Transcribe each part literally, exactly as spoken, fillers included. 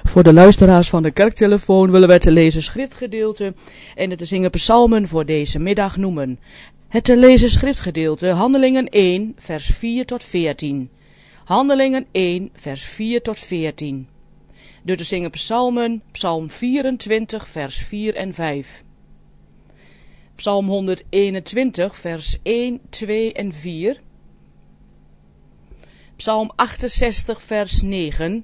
Voor de luisteraars van de kerktelefoon willen wij te lezen schriftgedeelte en het te zingen psalmen voor deze middag noemen. Het te lezen schriftgedeelte, Handelingen één, vers vier tot veertien. Handelingen één, vers vier tot veertien. De te zingen psalmen, psalm vierentwintig, vers vier en vijf. Psalm honderdeenentwintig, vers één, twee en vier. Psalm achtenzestig, vers negen.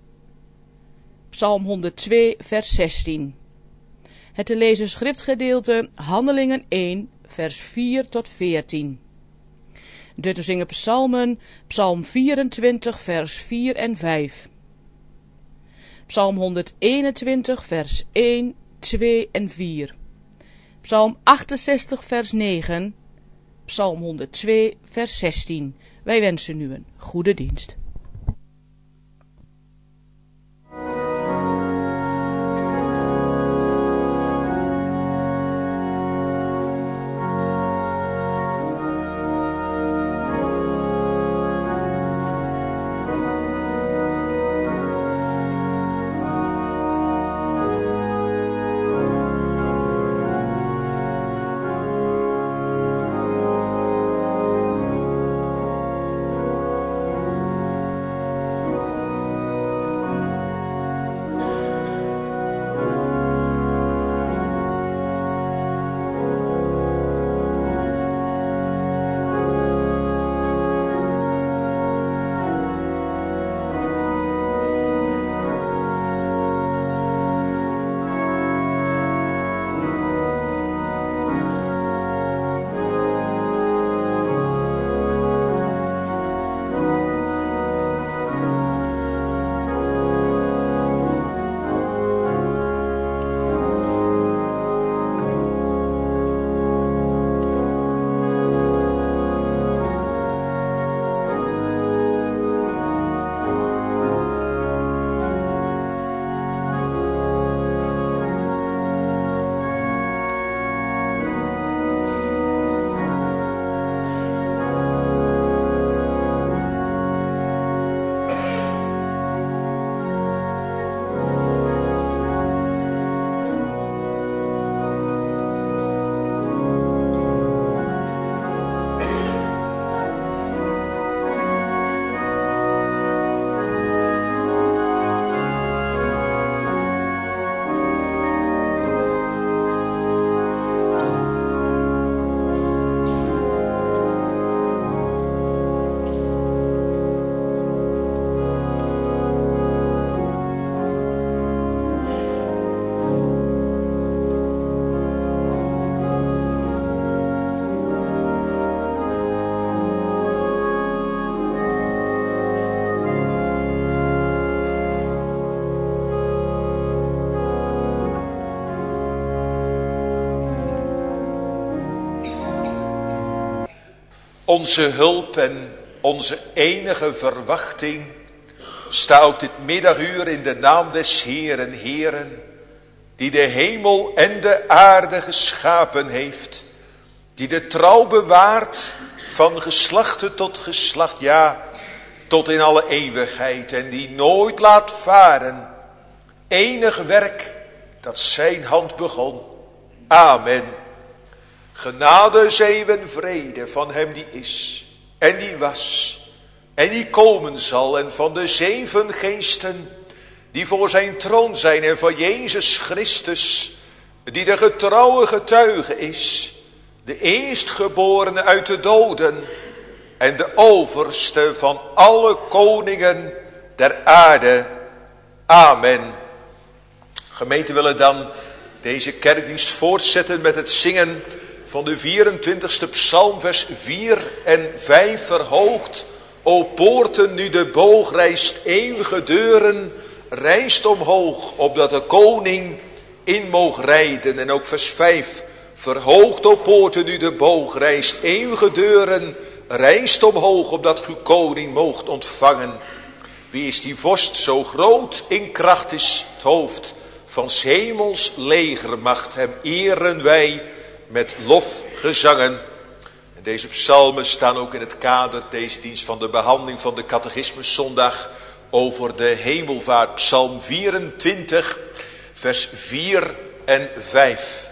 Psalm honderdtwee, vers zestien. Het te lezen schriftgedeelte, Handelingen één, vers vier tot veertien. De te zingen psalmen, psalm vierentwintig, vers vier en vijf. Psalm honderdeenentwintig, vers één, twee en vier. Psalm achtenzestig, vers negen. Psalm honderdtwee, vers zestien. Wij wensen u een goede dienst. Onze hulp en onze enige verwachting, sta ook dit middaguur in de naam des Heeren, Heeren, die de hemel en de aarde geschapen heeft, die de trouw bewaart van geslachte tot geslacht, ja, tot in alle eeuwigheid, en die nooit laat varen enig werk dat zijn hand begon. Amen. Genade, zeeuwen, vrede van hem die is en die was en die komen zal, en van de zeven geesten die voor zijn troon zijn, en van Jezus Christus die de getrouwe getuige is, de eerstgeborene uit de doden en de overste van alle koningen der aarde. Amen. Gemeente, willen dan deze kerkdienst voortzetten met het zingen van de vierentwintigste psalm, vers vier en vijf. Verhoogd, o poorten, nu de boog rijst, eeuwige deuren, rijst omhoog, opdat de koning in moog rijden. En ook vers vijf. Verhoogd, o poorten, nu de boog rijst, eeuwige deuren, rijst omhoog, opdat uw koning moogt ontvangen. Wie is die vorst, zo groot in kracht is het hoofd van 's hemels legermacht, hem eren wij met lofgezangen. En deze psalmen staan ook in het kader deze dienst van de behandeling van de catechismuszondag over de hemelvaart. Psalm vierentwintig, vers vier en vijf.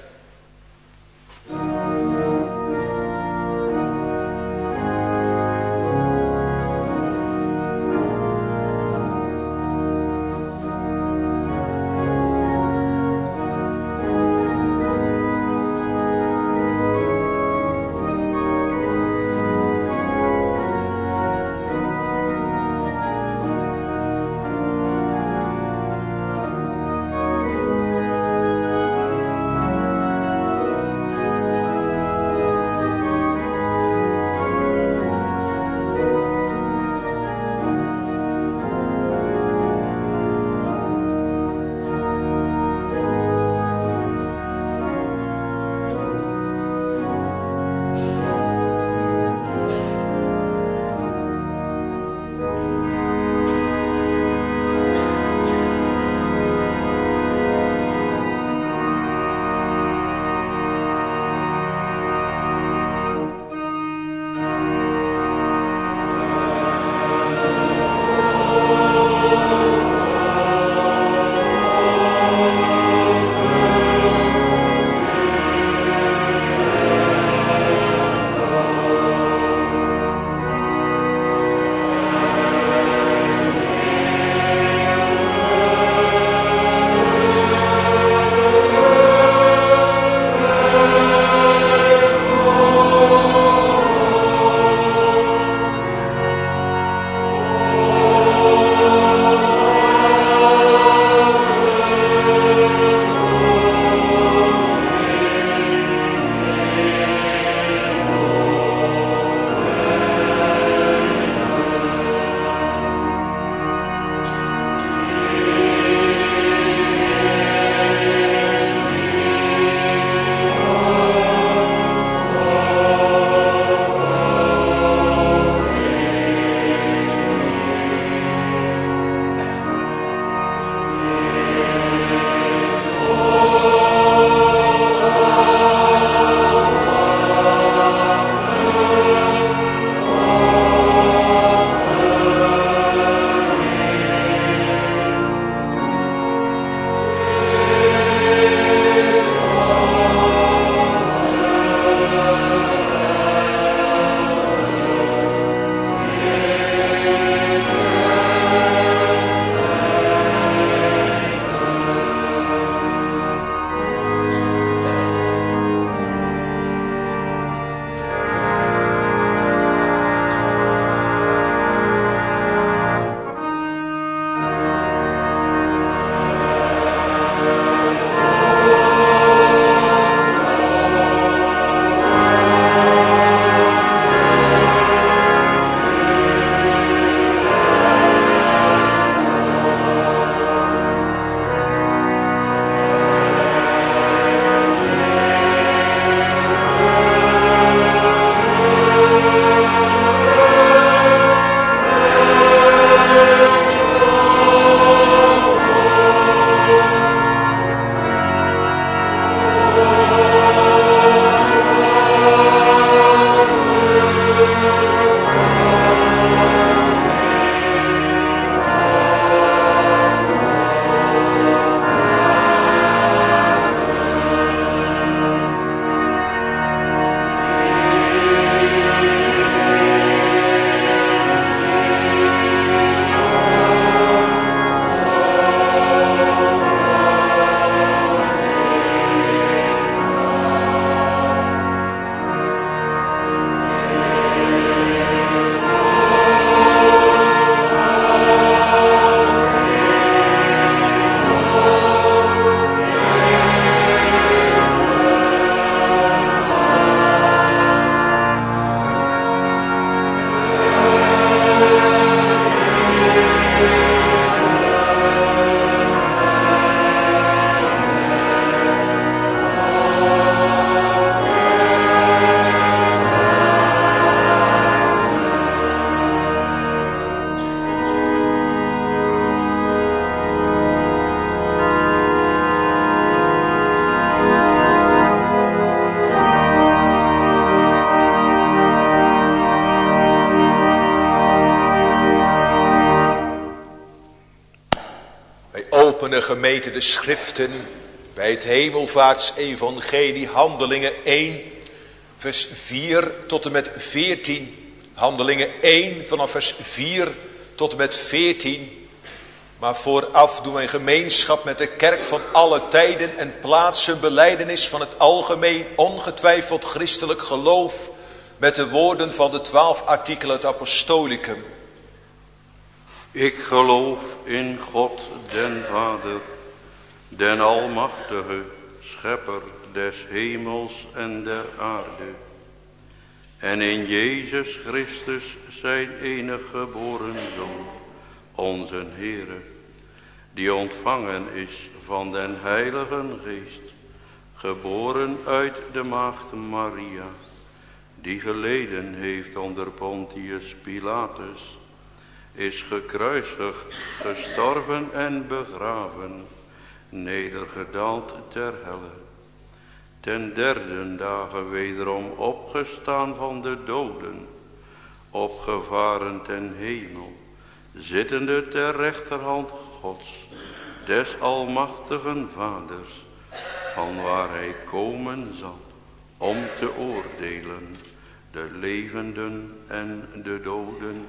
geopende gemeente de schriften bij het hemelvaartsevangelie, Handelingen één, vers vier tot en met veertien. Handelingen één vanaf vers vier tot en met veertien. Maar vooraf doen wij gemeenschap met de kerk van alle tijden en plaatsen, belijdenis van het algemeen, ongetwijfeld christelijk geloof, met de woorden van de twaalf artikelen het apostolicum. Ik geloof in God den Vader, den Almachtige, Schepper des hemels en der aarde. En in Jezus Christus zijn enige geboren Zoon, onze Heere, die ontvangen is van den Heiligen Geest, geboren uit de maagd Maria, die geleden heeft onder Pontius Pilatus, is gekruisigd, gestorven en begraven, nedergedaald ter helle, ten derde dagen wederom opgestaan van de doden, opgevaren ten hemel, zittende ter rechterhand Gods, des almachtigen Vaders, van waar hij komen zal, om te oordelen de levenden en de doden.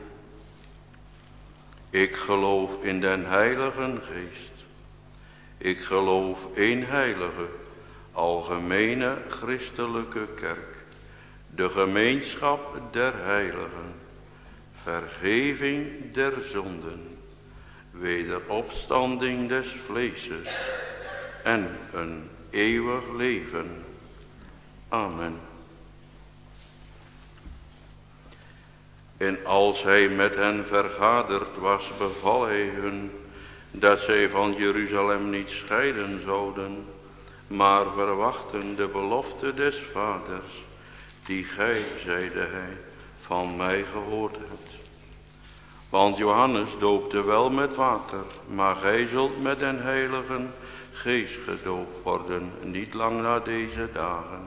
Ik geloof in den Heiligen Geest. Ik geloof één heilige, algemene christelijke kerk, de gemeenschap der heiligen, vergeving der zonden, wederopstanding des vleeses en een eeuwig leven. Amen. En als hij met hen vergaderd was, beval hij hun dat zij van Jeruzalem niet scheiden zouden, maar verwachten de belofte des Vaders, die gij, zeide hij, van mij gehoord hebt. Want Johannes doopte wel met water, maar gij zult met den Heiligen Geest gedoopt worden, niet lang na deze dagen.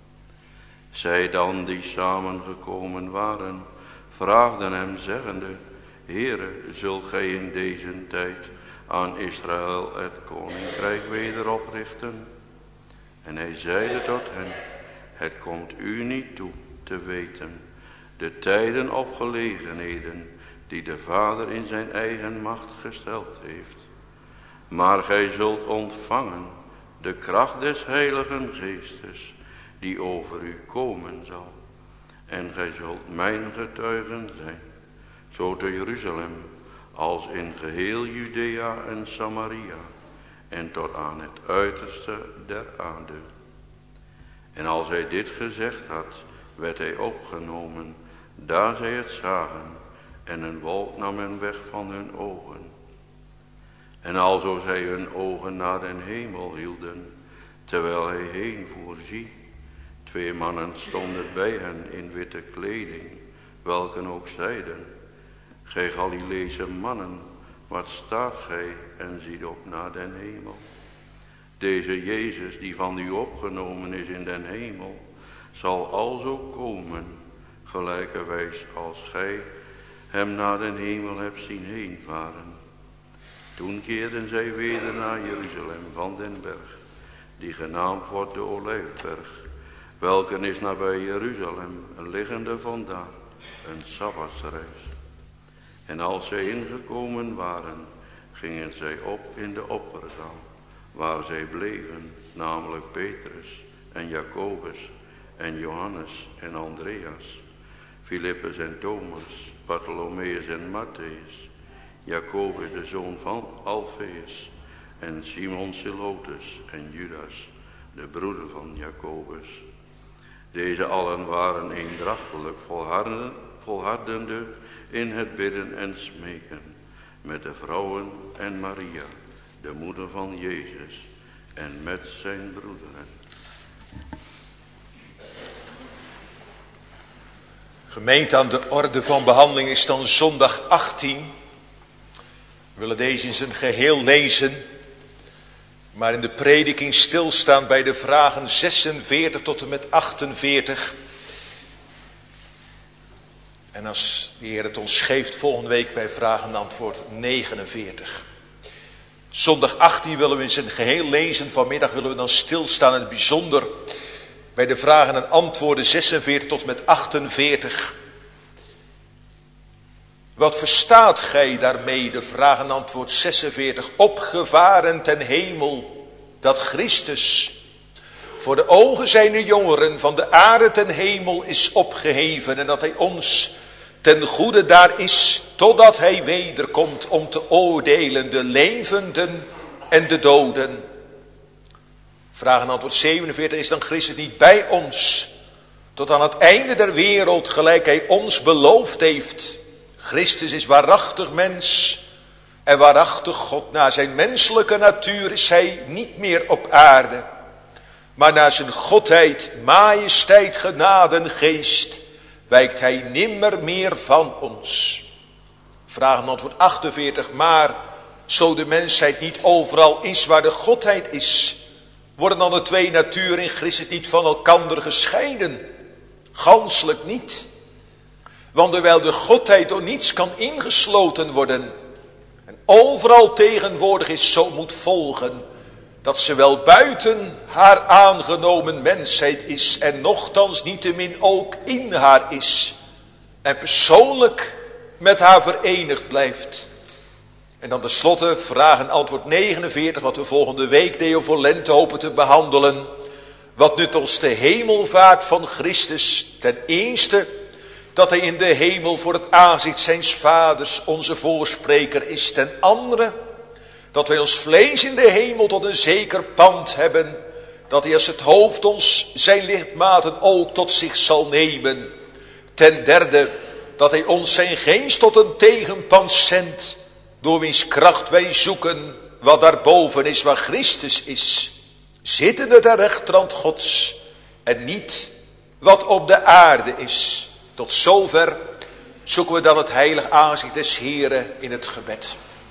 Zij dan die samengekomen waren, vraagden hem zeggende, Heere, zult gij in deze tijd aan Israël het koninkrijk weder oprichten? En hij zeide tot hen, het komt u niet toe te weten de tijden of gelegenheden die de Vader in zijn eigen macht gesteld heeft. Maar gij zult ontvangen de kracht des Heiligen Geestes, die over u komen zal. En gij zult mijn getuigen zijn, zo te Jeruzalem, als in geheel Judea en Samaria, en tot aan het uiterste der aarde. En als hij dit gezegd had, werd hij opgenomen, daar zij het zagen, en een wolk nam hen weg van hun ogen. En alzo zij hun ogen naar den hemel hielden, terwijl hij heen voer, zie, twee mannen stonden bij hen in witte kleding, welken ook zeiden, gij Galileese mannen, wat staat gij en ziet op naar den hemel? Deze Jezus, die van u opgenomen is in den hemel, zal alzo komen, gelijkerwijs als gij hem naar den hemel hebt zien heenvaren. Toen keerden zij weder naar Jeruzalem van den berg, die genaamd wordt de Olijfberg, welke is nabij Jeruzalem, liggende vandaar, een sabbatsreis. En als zij ingekomen waren, gingen zij op in de opperzaal, waar zij bleven, namelijk Petrus en Jacobus en Johannes en Andreas, Philippus en Thomas, Bartholomeus en Matthäus, Jacobus de zoon van Alfeus en Simon Zelotes en Judas, de broeder van Jacobus. Deze allen waren eendrachtelijk volharden, volhardende in het bidden en smeken, met de vrouwen en Maria, de moeder van Jezus, en met zijn broederen. Gemeente, aan de orde van behandeling is dan zondag achttien. We willen deze in zijn geheel lezen, maar in de prediking stilstaan bij de vragen zesenveertig tot en met achtenveertig. En als de Heer het ons geeft, volgende week bij vraag en antwoord negenenveertig. Zondag achttien willen we in zijn geheel lezen. Vanmiddag willen we dan stilstaan in het bijzonder bij de vragen en antwoorden zesenveertig tot met achtenveertig. Wat verstaat gij daarmee, de vraag en antwoord zesenveertig, opgevaren ten hemel, dat Christus voor de ogen zijner jongeren van de aarde ten hemel is opgeheven en dat hij ons ten goede daar is, totdat hij wederkomt om te oordelen de levenden en de doden. Vraag en antwoord zevenenveertig, is dan Christus niet bij ons tot aan het einde der wereld, gelijk hij ons beloofd heeft? Christus is waarachtig mens en waarachtig God. Naar zijn menselijke natuur is hij niet meer op aarde, maar naar zijn godheid, majesteit, genade en geest wijkt hij nimmer meer van ons. Vraag en antwoord achtenveertig, maar zo de mensheid niet overal is waar de godheid is, worden dan de twee naturen in Christus niet van elkander gescheiden? Ganselijk niet. Want terwijl de godheid door niets kan ingesloten worden en overal tegenwoordig is, zo moet volgen dat ze wel buiten haar aangenomen mensheid is en nochtans niettemin ook in haar is en persoonlijk met haar verenigd blijft. En dan tenslotte vraag en antwoord negenenveertig, wat we volgende week Deo voor Lente hopen te behandelen. Wat nut ons de hemelvaart van Christus? Ten eerste dat hij in de hemel voor het aangezicht zijns vaders onze voorspreker is. Ten andere dat wij ons vlees in de hemel tot een zeker pand hebben, dat hij als het hoofd ons zijn lidmaten ook tot zich zal nemen. Ten derde dat hij ons zijn geest tot een tegenpand zendt, door wiens kracht wij zoeken wat daarboven is, waar Christus is, zittende ter rechterhand Gods, en niet wat op de aarde is. Tot zover zoeken we dan het heilig aangezicht des Heren in het gebed.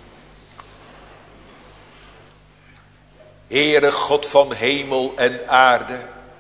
Heere God van hemel en aarde,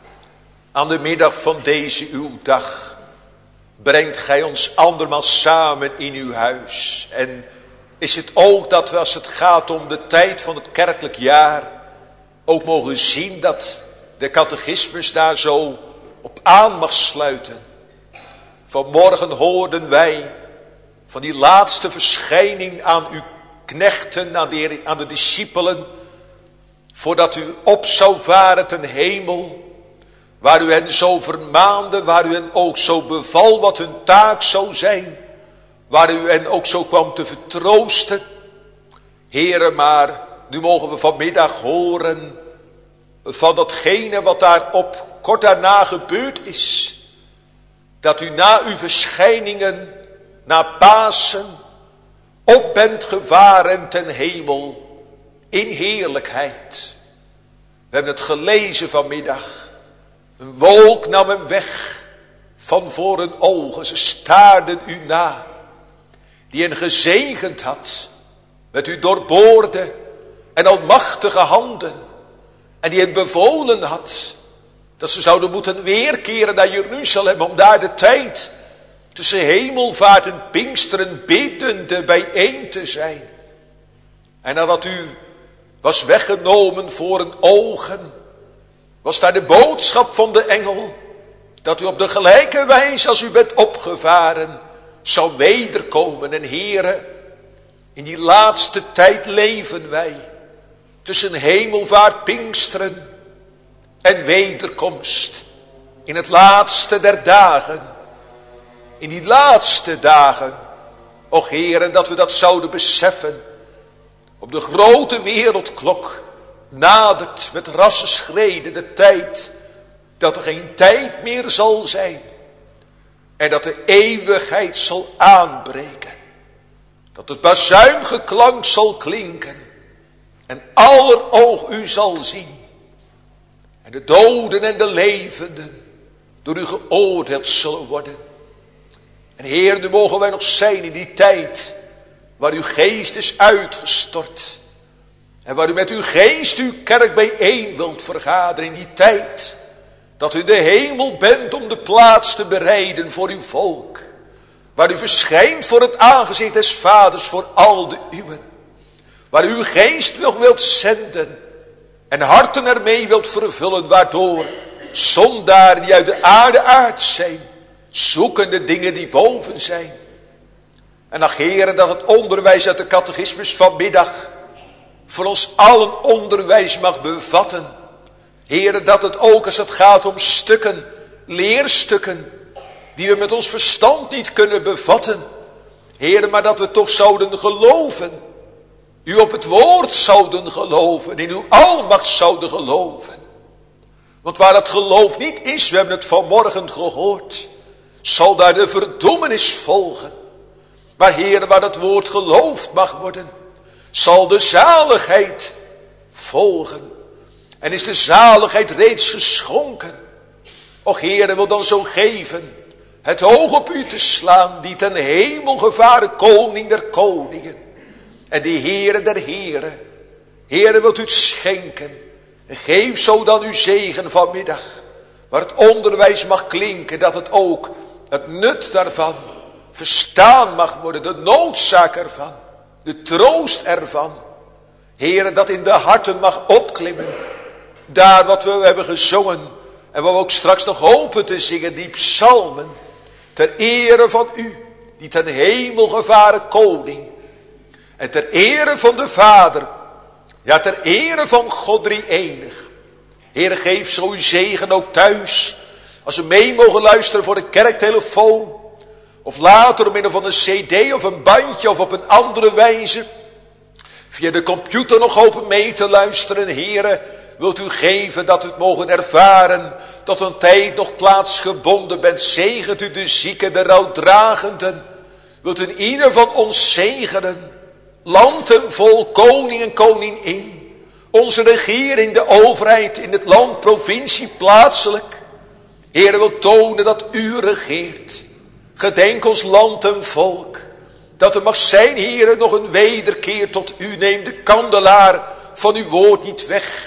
aan de middag van deze uw dag brengt gij ons andermaal samen in uw huis. En is het ook dat we, als het gaat om de tijd van het kerkelijk jaar, ook mogen zien dat de catechismus daar zo op aan mag sluiten. Vanmorgen hoorden wij van die laatste verschijning aan uw knechten, aan de, aan de discipelen, voordat u op zou varen ten hemel, waar u hen zo vermaande, waar u hen ook zo beval wat hun taak zou zijn, waar u hen ook zo kwam te vertroosten. Heere, maar nu mogen we vanmiddag horen van datgene wat daarop kort daarna gebeurd is. Dat u na uw verschijningen, na Pasen, op bent gevaren ten hemel in heerlijkheid. We hebben het gelezen vanmiddag. Een wolk nam hem weg van voor hun ogen. Ze staarden u na, die hen gezegend had met uw doorboorde en almachtige handen, en die hen bevolen had dat ze zouden moeten weerkeren naar Jeruzalem, om daar de tijd tussen hemelvaart en Pinksteren biddende bijeen te zijn. En nadat u was weggenomen voor hun ogen, was daar de boodschap van de engel, dat u op de gelijke wijze als u bent opgevaren, zou wederkomen. En Heere, in die laatste tijd leven wij tussen hemelvaart, Pinksteren en wederkomst. In het laatste der dagen. In die laatste dagen, och Heere, dat we dat zouden beseffen. Op de grote wereldklok nadert met rasse schreden de tijd dat er geen tijd meer zal zijn. En dat de eeuwigheid zal aanbreken. Dat het bazuingeklank zal klinken. En aller oog u zal zien. En de doden en de levenden door u geoordeeld zullen worden. En Heer, nu mogen wij nog zijn in die tijd waar uw geest is uitgestort. En waar u met uw geest uw kerk bijeen wilt vergaderen. In die tijd dat u in de hemel bent om de plaats te bereiden voor uw volk. Waar u verschijnt voor het aangezicht des Vaders voor al de uwen. waar u uw geest nog wilt zenden. En harten ermee wilt vervullen, waardoor zondaren die uit de aarde aard zijn, zoeken de dingen die boven zijn. En ach Heere, dat het onderwijs uit de catechismus vanmiddag voor ons allen onderwijs mag bevatten. Heere, dat het ook als het gaat om stukken, leerstukken, die we met ons verstand niet kunnen bevatten. Heere, maar dat we toch zouden geloven. U op het woord zouden geloven, in uw almacht zouden geloven. Want waar dat geloof niet is, we hebben het vanmorgen gehoord, zal daar de verdoemenis volgen. Maar Heere, waar dat woord geloofd mag worden, zal de zaligheid volgen. En is de zaligheid reeds geschonken. Och Heere, wil dan zo geven het oog op u te slaan, die ten hemel gevaren koning der koningen. En die Heere der Heren. Heere, wilt u het schenken. En geef zo dan uw zegen vanmiddag. Waar het onderwijs mag klinken, dat het ook het nut daarvan verstaan mag worden. De noodzaak ervan. De troost ervan. Heere, dat in de harten mag opklimmen. Daar wat we hebben gezongen. En wat we ook straks nog hopen te zingen. Die psalmen. Ter ere van u. Die ten hemel gevaren koning. En ter ere van de Vader. Ja, ter ere van God drie-enig. Heere, geef zo uw zegen ook thuis. Als we mee mogen luisteren voor de kerktelefoon. Of later om middel van een cd of een bandje of op een andere wijze. Via de computer nog hopen mee te luisteren. Heere, wilt u geven dat we het mogen ervaren. Dat een tijd nog plaatsgebonden bent. Zegent u de zieken, de rouwdragenden. Wilt u in ieder van ons zegenen. Land en vol, koning en koningin. Onze regering, de overheid in het land, provincie, plaatselijk. Heere, wil tonen dat u regeert. Gedenk ons land en volk. Dat er mag zijn, Heere, nog een wederkeer tot u. Neem de kandelaar van uw woord niet weg.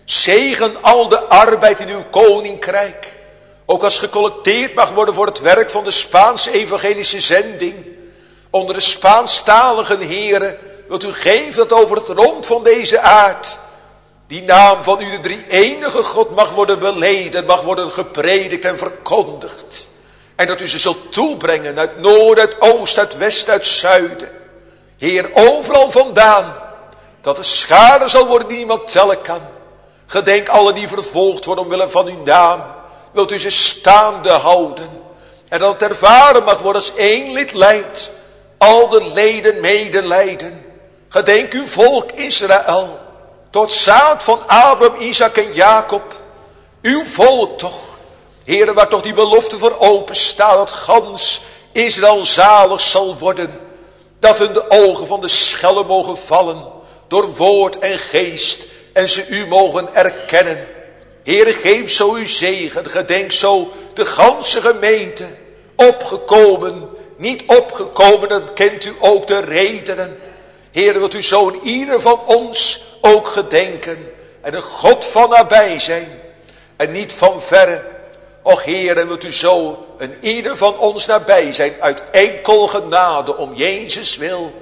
Zegen al de arbeid in uw koninkrijk. Ook als gecollecteerd mag worden voor het werk van de Spaanse evangelische zending. Onder de Spaanstaligen, Heere, wilt u geven dat over het rond van deze aard die naam van u, de drie-enige God, mag worden beleden, mag worden gepredikt en verkondigd. En dat u ze zult toebrengen uit noord, uit oost, uit west, uit zuiden. Heer, overal vandaan, dat de schade zal worden die niemand tellen kan. Gedenk allen die vervolgd worden omwille van uw naam. Wilt u ze staande houden. En dat het ervaren mag worden als één lid lijdt. Al de leden medelijden. Gedenk uw volk Israël. Tot zaad van Abraham, Isaac en Jacob. Uw volk toch. Heere, waar toch die belofte voor open staat. Dat gans Israël zalig zal worden. Dat hun de ogen van de schellen mogen vallen. Door woord en geest. En ze u mogen erkennen. Heere, geef zo uw zegen. Gedenk zo de ganse gemeente. Opgekomen. Niet opgekomen, dan kent u ook de redenen. Heere, wilt u zo in ieder van ons ook gedenken. En een God van nabij zijn. En niet van verre. Och Heere, wilt u zo in ieder van ons nabij zijn. Uit enkel genade om Jezus wil.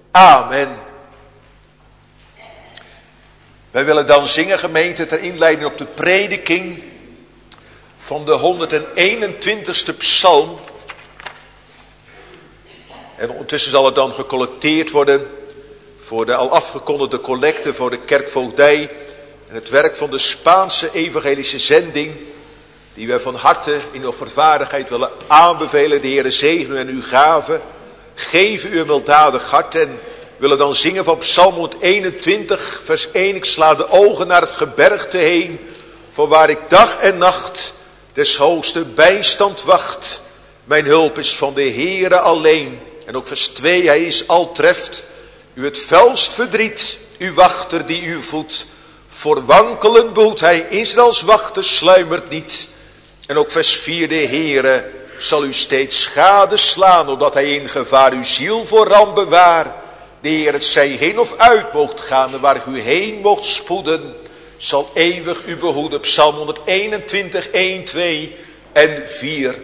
Amen. Wij willen dan zingen, gemeente, ter inleiding op de prediking van de honderdeenentwintigste psalm. En ondertussen zal er dan gecollecteerd worden voor de al afgekondigde collecte voor de kerkvoogdij en het werk van de Spaanse evangelische zending, die wij van harte in uw vervaardigheid willen aanbevelen. De Heere zegene en u gaven, geven u een weldadig hart en willen dan zingen van Psalm honderdeenentwintig, vers één. Ik sla de ogen naar het gebergte heen, voor waar ik dag en nacht des hoogste bijstand wacht. Mijn hulp is van de Heere alleen. En ook vers twee, hij is al treft u het felst verdriet, uw wachter die u voedt. Voor wankelen behoedt hij, Israëls wachter sluimert niet. En ook vers vier, de Heere zal u steeds schade slaan, omdat hij in gevaar uw ziel voor ramp bewaart. De Heer, het zij heen of uit moogt gaan, en waar u heen moogt spoeden, zal eeuwig u behoeden. Psalm honderdeenentwintig, één, twee en vier.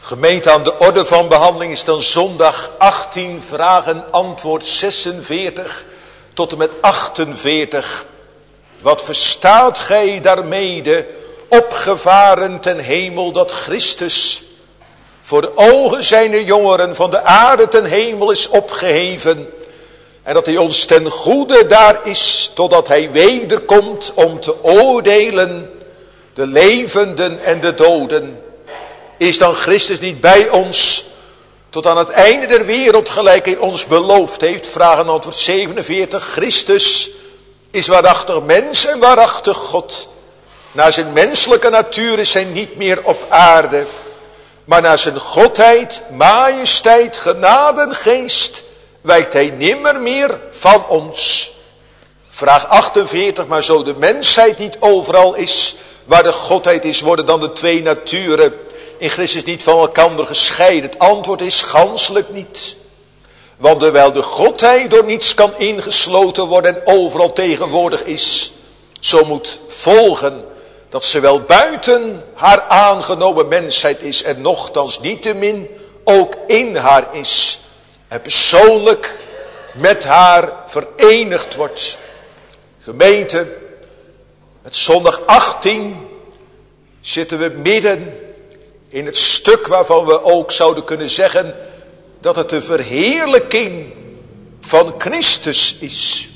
Gemeente, aan de orde van behandeling is dan zondag achttien, vragen antwoord zesenveertig tot en met achtenveertig. Wat verstaat gij daarmede, opgevaren ten hemel, dat Christus voor de ogen zijner jongeren van de aarde ten hemel is opgeheven, en dat hij ons ten goede daar is, totdat hij wederkomt om te oordelen de levenden en de doden? Is dan Christus niet bij ons tot aan het einde der wereld, gelijk hij ons beloofd heeft? Vraag en antwoord zevenenveertig. Christus is waarachtig mens en waarachtig God. Naar zijn menselijke natuur is hij niet meer op aarde, maar naar zijn godheid, majesteit, genade en geest wijkt hij nimmer meer van ons. Vraag achtenveertig. Maar zo de mensheid niet overal is waar de godheid is, worden dan de twee naturen in Christus niet van elkaar gescheiden? Het antwoord is ganselijk niet. Want terwijl de godheid door niets kan ingesloten worden en overal tegenwoordig is, zo moet volgen dat ze wel buiten haar aangenomen mensheid is en nochtans niettemin ook in haar is en persoonlijk met haar verenigd wordt. Gemeente, met zondag achttien zitten we midden in het stuk waarvan we ook zouden kunnen zeggen dat het de verheerlijking van Christus is.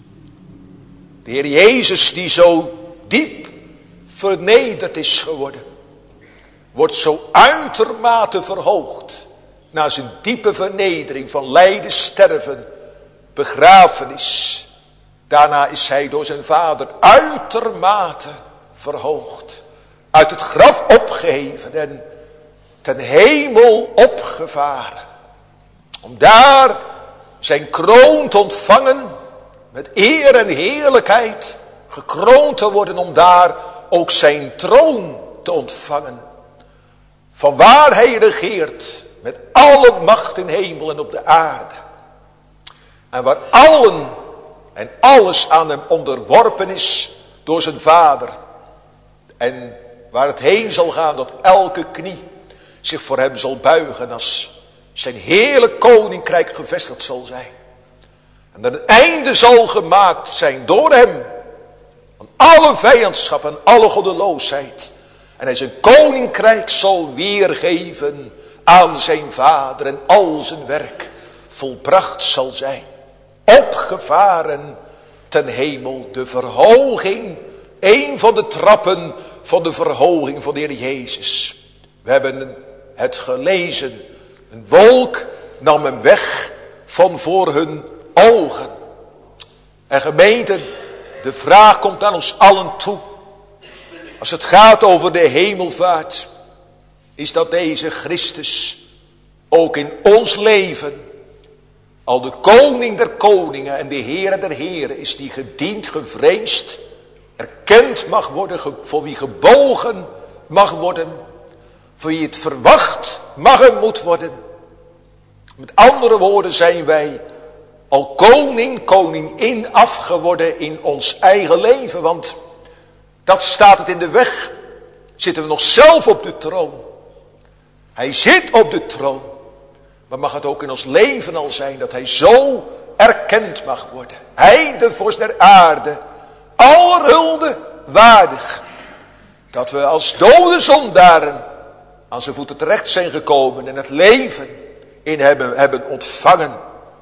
De Heer Jezus, die zo diep vernederd is geworden, wordt zo uitermate verhoogd na zijn diepe vernedering van lijden, sterven, begrafenis. Daarna is hij door zijn Vader uitermate verhoogd, uit het graf opgeheven en ten hemel opgevaren, om daar zijn kroon te ontvangen, met eer en heerlijkheid gekroond te worden, om daar ook zijn troon te ontvangen, van waar hij regeert met alle macht in hemel en op de aarde, en waar allen en alles aan hem onderworpen is door zijn Vader, en waar het heen zal gaan dat elke knie zich voor hem zal buigen als zijn heerlijk koninkrijk gevestigd zal zijn. En dat een einde zal gemaakt zijn door hem aan alle vijandschap en alle goddeloosheid. En hij zijn koninkrijk zal weergeven aan zijn Vader en al zijn werk volbracht zal zijn. Opgevaren ten hemel, de verhoging, een van de trappen van de verhoging van de Heer Jezus. We hebben het gelezen. Een wolk nam hem weg van voor hun ogen. En gemeente, de vraag komt aan ons allen toe. Als het gaat over de hemelvaart, is dat deze Christus ook in ons leven al de koning der koningen en de Heere der heren is, die gediend, gevreesd, erkend mag worden, voor wie gebogen mag worden, voor wie het verwacht mag en moet worden. Met andere woorden zijn wij al koning, koningin afgeworden in ons eigen leven, want dat staat het in de weg. Zitten we nog zelf op de troon? Hij zit op de troon. Maar mag het ook in ons leven al zijn dat hij zo erkend mag worden. Hij, de vorst der aarde, aller hulde waardig. Dat we als dode zondaren aan zijn voeten terecht zijn gekomen en het leven in hem hebben ontvangen.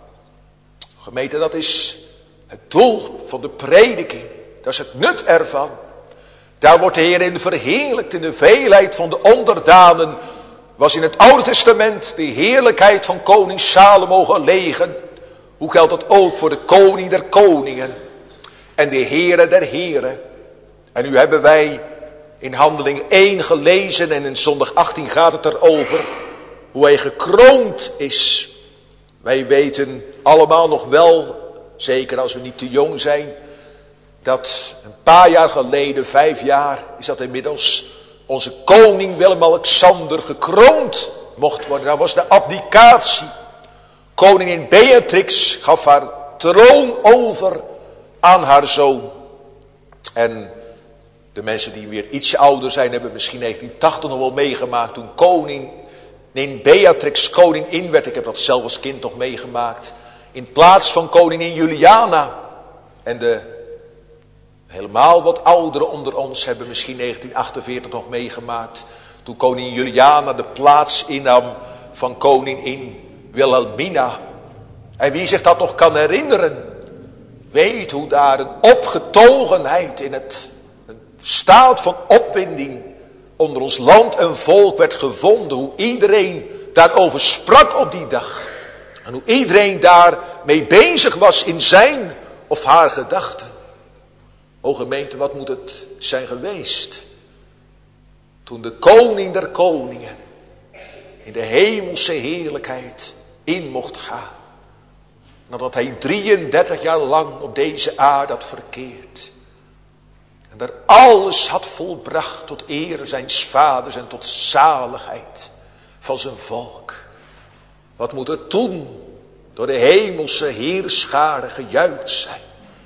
Gemeente, dat is het doel van de prediking. Dat is het nut ervan. Daar wordt de Heer in verheerlijkt in de veelheid van de onderdanen. Was in het Oude Testament de heerlijkheid van koning Salomo gelegen. Hoe geldt dat ook voor de koning der koningen en de Heere der heren. En nu hebben wij in Handeling één gelezen en in zondag achttien gaat het erover hoe hij gekroond is. Wij weten allemaal nog wel, zeker als we niet te jong zijn, dat een paar jaar geleden, vijf jaar is dat inmiddels, onze koning Willem-Alexander gekroond mocht worden. Dat was de abdicatie. Koningin Beatrix gaf haar troon over aan haar zoon. En de mensen die weer iets ouder zijn, hebben misschien negentien tachtig nog wel meegemaakt toen koning Nee, Beatrix koningin werd, ik heb dat zelf als kind nog meegemaakt, in plaats van koningin Juliana. En de helemaal wat ouderen onder ons hebben misschien negentien achtenveertig nog meegemaakt, toen koningin Juliana de plaats innam van koningin Wilhelmina. En wie zich dat nog kan herinneren, weet hoe daar een opgetogenheid in het een staat van opwinding onder ons land en volk werd gevonden. Hoe iedereen daarover sprak op die dag. En hoe iedereen daarmee bezig was in zijn of haar gedachten. O gemeente, wat moet het zijn geweest toen de koning der koningen in de hemelse heerlijkheid in mocht gaan. Nadat hij drieëndertig jaar lang op deze aarde had verkeerd. En daar alles had volbracht tot eer zijns vaders en tot zaligheid van zijn volk. Wat moet er toen door de hemelse heerscharen gejuicht zijn.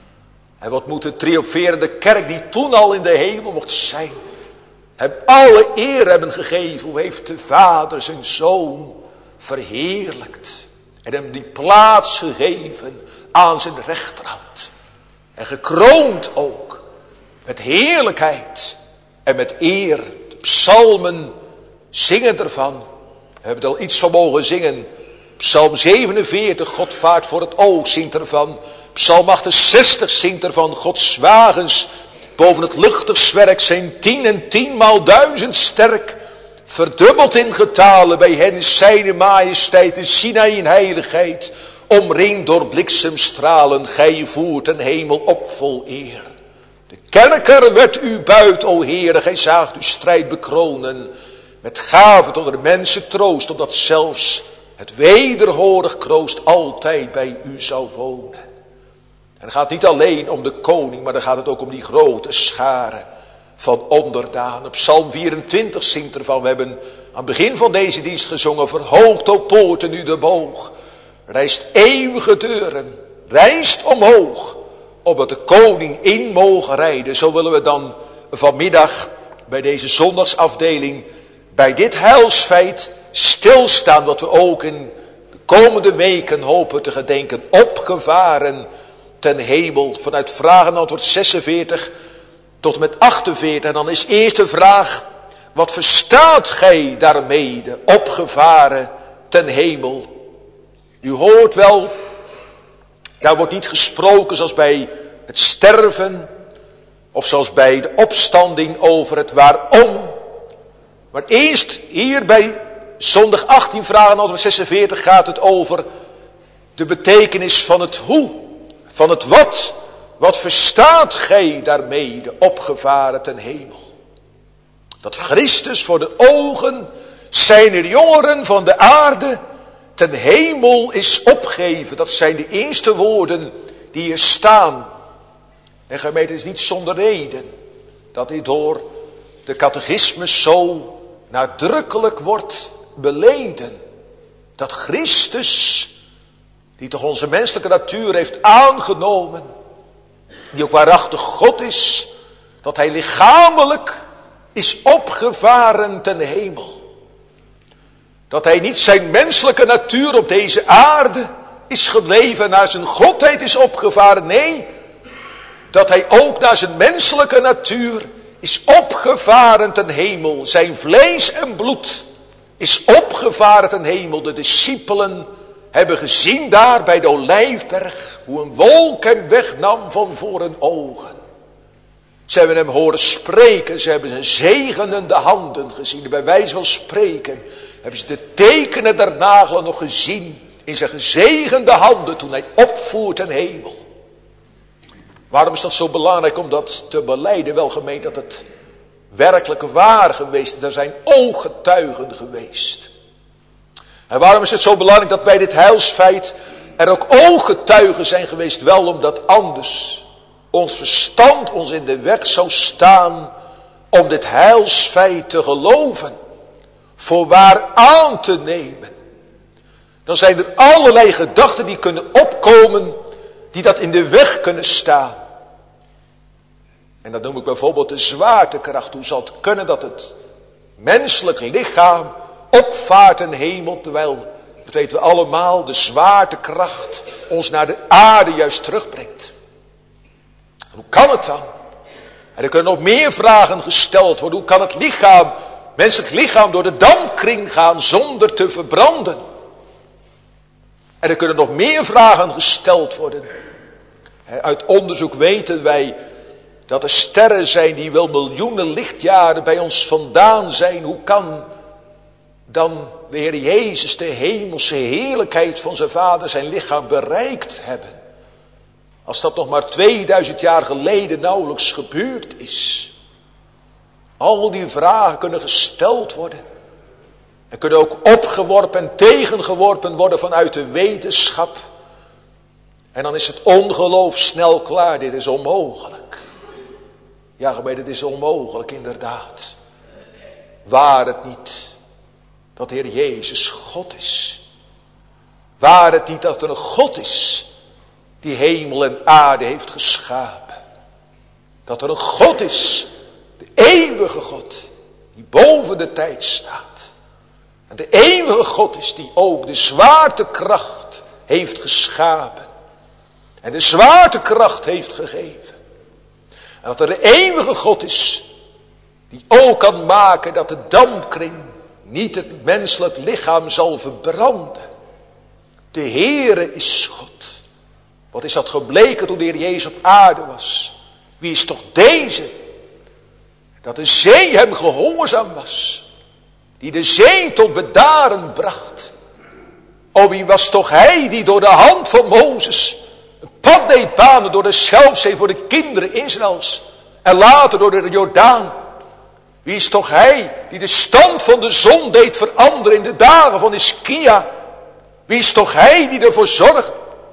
En wat moet de triomferende kerk die toen al in de hemel mocht zijn, hem alle eer hebben gegeven. Hoe heeft de vader zijn zoon verheerlijkt. En hem die plaats gegeven aan zijn rechterhand. En gekroond ook met heerlijkheid en met eer. De psalmen zingen ervan. We hebben er al iets van mogen zingen. Psalm zevenenveertig, God vaart voor het oog, zingt ervan. Psalm achtenzestig zingt ervan. Gods wagens boven het luchtig zijn tien en tienmaal duizend sterk. Verdubbeld in getalen, bij hen is zijne majesteit, de Sinaï in heiligheid. Omringd door bliksemstralen, gij voert een hemel op vol eer. De kerker werd u buit, o Heere, gij zaagt uw strijd bekronen. Met gaven tot de mensen troost, opdat zelfs het wederhorig kroost altijd bij u zou wonen. En het gaat niet alleen om de koning, maar dan gaat het ook om die grote schare van onderdanen. Psalm vierentwintig zingt ervan. We hebben aan het begin van deze dienst gezongen. Verhoogt, o poorten, u de boog. Rijst eeuwige deuren. Rijst omhoog. Opdat de koning in mogen rijden. Zo willen we dan vanmiddag bij deze zondagsafdeling bij dit heilsfeit stilstaan. Dat we ook in de komende weken hopen te gedenken. Opgevaren ten hemel. Vanuit vraag en antwoord zesenveertig tot en met achtenveertig. En dan is eerst de vraag. Wat verstaat gij daarmede? Opgevaren ten hemel. U hoort wel. Daar wordt niet gesproken zoals bij het sterven. Of zoals bij de opstanding over het waarom. Maar eerst hier bij zondag achttien vragen en antwoord zesenveertig gaat het over de betekenis van het hoe. Van het wat. Wat verstaat gij daarmede, opgevaren ten hemel? Dat Christus voor de ogen zijner jongeren van de aarde ten hemel is opgegeven. Dat zijn de eerste woorden die hier staan. En gemeente, is niet zonder reden dat dit door de catechismus zo nadrukkelijk wordt beleden. Dat Christus, die toch onze menselijke natuur heeft aangenomen, die ook waarachtig God is, dat hij lichamelijk is opgevaren ten hemel. Dat hij niet zijn menselijke natuur op deze aarde is gebleven, naar zijn godheid is opgevaren. Nee, dat hij ook naar zijn menselijke natuur is opgevaren ten hemel. Zijn vlees en bloed is opgevaren ten hemel. De discipelen hebben gezien daar bij de Olijfberg hoe een wolk hem wegnam van voor hun ogen. Ze hebben hem horen spreken, ze hebben zijn zegenende handen gezien. En bij wijze van spreken hebben ze de tekenen der nagelen nog gezien in zijn gezegende handen toen hij opvoert ten hemel. Waarom is dat zo belangrijk om dat te belijden? Wel gemeend dat het werkelijk waar geweest is. Er zijn ooggetuigen geweest. En waarom is het zo belangrijk dat bij dit heilsfeit er ook ooggetuigen zijn geweest? Wel omdat anders ons verstand ons in de weg zou staan om dit heilsfeit te geloven. Voor waar aan te nemen. Dan zijn er allerlei gedachten die kunnen opkomen die dat in de weg kunnen staan. En dat noem ik bijvoorbeeld de zwaartekracht. Hoe zal het kunnen dat het menselijk lichaam opvaart ten hemel, terwijl, dat weten we allemaal, de zwaartekracht ons naar de aarde juist terugbrengt. Hoe kan het dan? En er kunnen nog meer vragen gesteld worden. Hoe kan het lichaam, menselijk lichaam, door de dampkring gaan zonder te verbranden? En er kunnen nog meer vragen gesteld worden. Uit onderzoek weten wij dat er sterren zijn die wel miljoenen lichtjaren bij ons vandaan zijn. Hoe kan dan de Heer Jezus de hemelse heerlijkheid van zijn Vader zijn lichaam bereikt hebben? Als dat nog maar tweeduizend jaar geleden nauwelijks gebeurd is. Al die vragen kunnen gesteld worden. En kunnen ook opgeworpen en tegengeworpen worden vanuit de wetenschap. En dan is het ongeloof snel klaar. Dit is onmogelijk. Ja, gemeente, dit is onmogelijk inderdaad. Waar het niet dat de Heer Jezus God is. Waar het niet dat er een God is die hemel en aarde heeft geschapen. Dat er een God is, de eeuwige God, die boven de tijd staat. En de eeuwige God is die ook de zwaartekracht heeft geschapen. En de zwaartekracht heeft gegeven. En dat er de eeuwige God is die ook kan maken dat de dampkring niet het menselijk lichaam zal verbranden. De Heere is God. Wat is dat gebleken toen de Heer Jezus op aarde was? Wie is toch deze? Dat de zee hem gehoorzaam was. Die de zee tot bedaren bracht. O, wie was toch hij die door de hand van Mozes een pad deed banen door de Schelfzee voor de kinderen Israëls. En later door de Jordaan. Wie is toch hij die de stand van de zon deed veranderen in de dagen van Hiskia. Wie is toch hij die ervoor zorgde.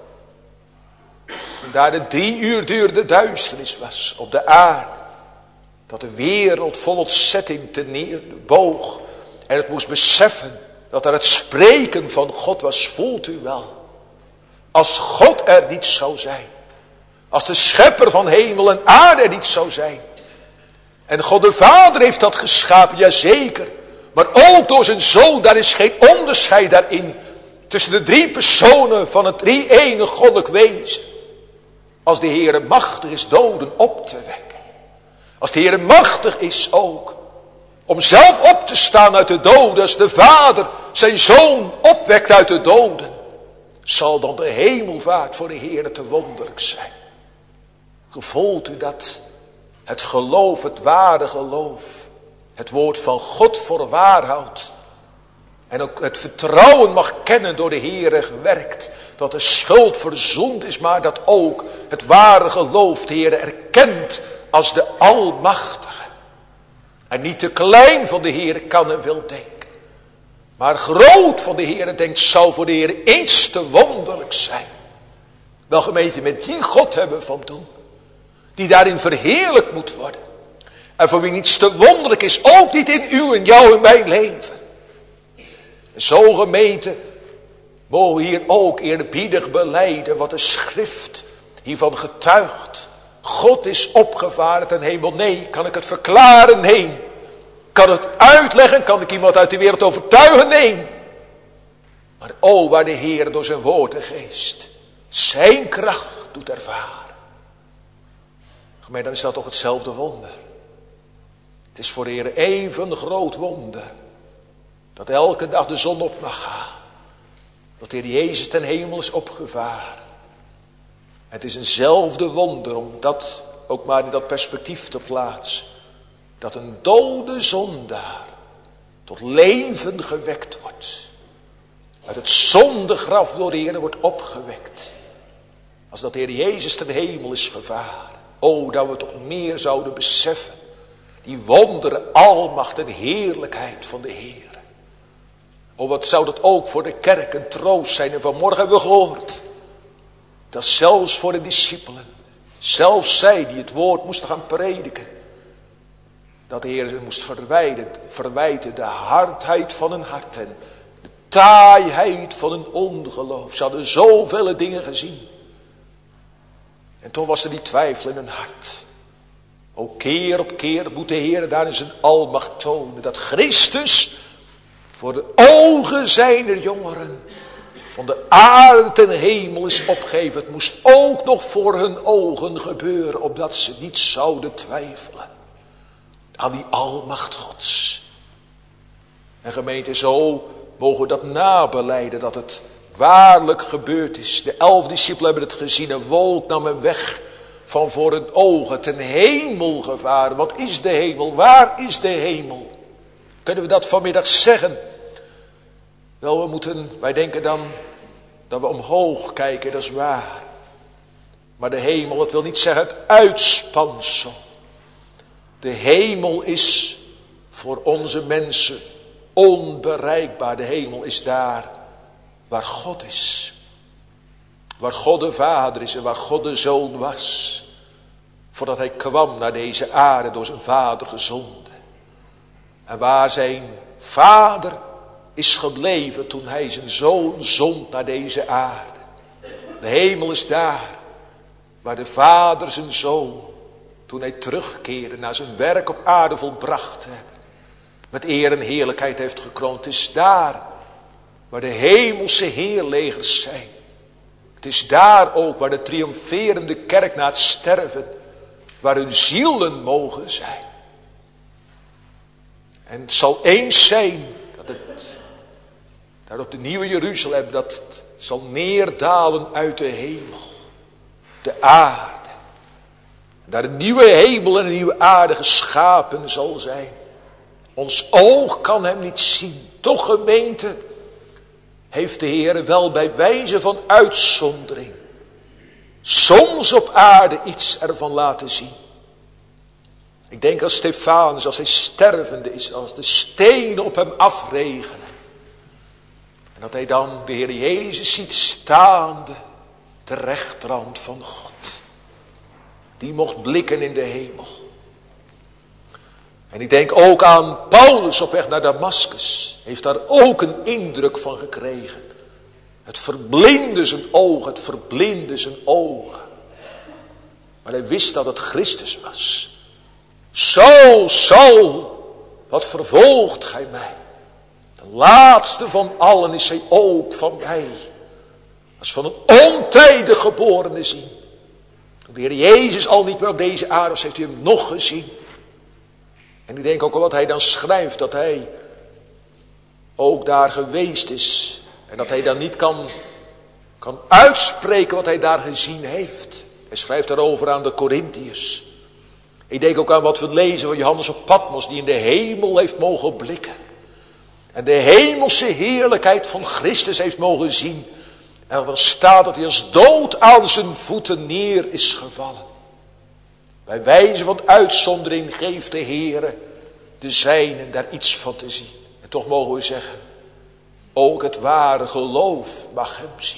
En daar de drie uur durende duisternis was op de aarde. Dat de wereld vol ontzetting te neer boog. En het moest beseffen dat er het spreken van God was. Voelt u wel. Als God er niet zou zijn. Als de schepper van hemel en aarde er niet zou zijn. En God de Vader heeft dat geschapen, jazeker. Maar ook door zijn Zoon, daar is geen onderscheid daarin. Tussen de drie personen van het drie-enige goddelijk wezen. Als de Heere machtig is doden op te wekken. Als de Heere machtig is ook. Om zelf op te staan uit de doden. Als de Vader zijn Zoon opwekt uit de doden. Zal dan de hemelvaart voor de Heere te wonderlijk zijn. Gevoelt u dat? Het geloof, het ware geloof. Het woord van God voor waar houdt. En ook het vertrouwen mag kennen door de Heere gewerkt. Dat de schuld verzoend is, maar dat ook het ware geloof de Heere erkent als de Almachtige. En niet te klein van de Heere kan en wil denken. Maar groot van de Heere denkt zou voor de Heere eens te wonderlijk zijn. Wel gemeente, met die God hebben we van doen. Die daarin verheerlijk moet worden. En voor wie niets te wonderlijk is, ook niet in u en jou en mijn leven. En zo gemeente, mogen we hier ook eerbiedig belijden wat de schrift hiervan getuigt. God is opgevaren ten hemel. Nee, kan ik het verklaren? Nee. Kan het uitleggen? Kan ik iemand uit de wereld overtuigen? Nee. Maar o, waar de Heer door zijn woord en geest zijn kracht doet ervaren. Gemeente, dan is dat toch hetzelfde wonder. Het is voor de Heer even een groot wonder. Dat elke dag de zon op mag gaan. Dat de Heer Jezus ten hemel is opgevaren. Het is eenzelfde wonder om dat ook maar in dat perspectief te plaatsen. Dat een dode zondaar tot leven gewekt wordt. Uit het zondegraf door de Heer wordt opgewekt. Als dat de Heer Jezus ten hemel is gevaren. O, dat we toch meer zouden beseffen. Die wonderen, almacht en heerlijkheid van de Heer. O, wat zou dat ook voor de kerk een troost zijn. En vanmorgen hebben we gehoord. Dat zelfs voor de discipelen. Zelfs zij die het woord moesten gaan prediken. Dat de Heer ze moest verwijden, verwijten de hardheid van hun hart. En de taaiheid van hun ongeloof. Ze hadden zoveel dingen gezien. En toch was er die twijfel in hun hart. O, keer op keer moet de Heer daar in zijn almacht tonen. Dat Christus voor de ogen zijner jongeren van de aarde ten hemel is opgegeven. Het moest ook nog voor hun ogen gebeuren, opdat ze niet zouden twijfelen aan die almacht Gods. En gemeente, zo mogen we dat nabelijden, dat het waarlijk gebeurd is. De elf discipelen hebben het gezien, een wolk nam hem weg van voor hun ogen, ten hemel gevaren. Wat is de hemel? Waar is de hemel? Kunnen we dat vanmiddag zeggen? Wel, we moeten, wij denken dan dat we omhoog kijken, dat is waar. Maar de hemel, dat wil niet zeggen het uitspansel. De hemel is voor onze mensen onbereikbaar. De hemel is daar waar God is. Waar God de Vader is en waar God de Zoon was. Voordat hij kwam naar deze aarde door zijn Vader gezonden. En waar zijn Vader is gebleven toen hij zijn Zoon zond naar deze aarde. De hemel is daar waar de Vader zijn Zoon, toen hij terugkeerde naar zijn werk op aarde volbracht hebben, met eer en heerlijkheid heeft gekroond. Het is daar waar de hemelse heerlegers zijn. Het is daar ook waar de triomferende kerk na het sterven, waar hun zielen mogen zijn. En het zal eens zijn dat het daar op de nieuwe Jeruzalem, dat het zal neerdalen uit de hemel, de aarde. En daar een nieuwe hemel en een nieuwe aarde geschapen zal zijn. Ons oog kan hem niet zien. Toch, gemeente, heeft de Heer wel bij wijze van uitzondering soms op aarde iets ervan laten zien. Ik denk aan Stefanus, als hij stervende is, als de stenen op hem afregenen. En dat hij dan de Heer Jezus ziet staande, de rechterhand van God. Die mocht blikken in de hemel. En ik denk ook aan Paulus op weg naar Damaskus. Heeft daar ook een indruk van gekregen. Het verblindde zijn ogen, het verblindde zijn ogen. Maar hij wist dat het Christus was. Saul, Saul, wat vervolgt gij mij? De laatste van allen is hij ook van mij. Als van een ontijdig geborene zien. Toen de Heer Jezus al niet meer op deze aarde was, heeft hij hem nog gezien. En ik denk ook al wat hij dan schrijft, dat hij ook daar geweest is. En dat hij dan niet kan, kan uitspreken wat hij daar gezien heeft. Hij schrijft daarover aan de Korintiërs. Ik denk ook aan wat we lezen van Johannes op Patmos, die in de hemel heeft mogen blikken. En de hemelse heerlijkheid van Christus heeft mogen zien. En dan staat dat hij als dood aan zijn voeten neer is gevallen. Bij wijze van uitzondering geeft de Heere de zijnen daar iets van te zien. En toch mogen we zeggen, ook het ware geloof mag hem zien.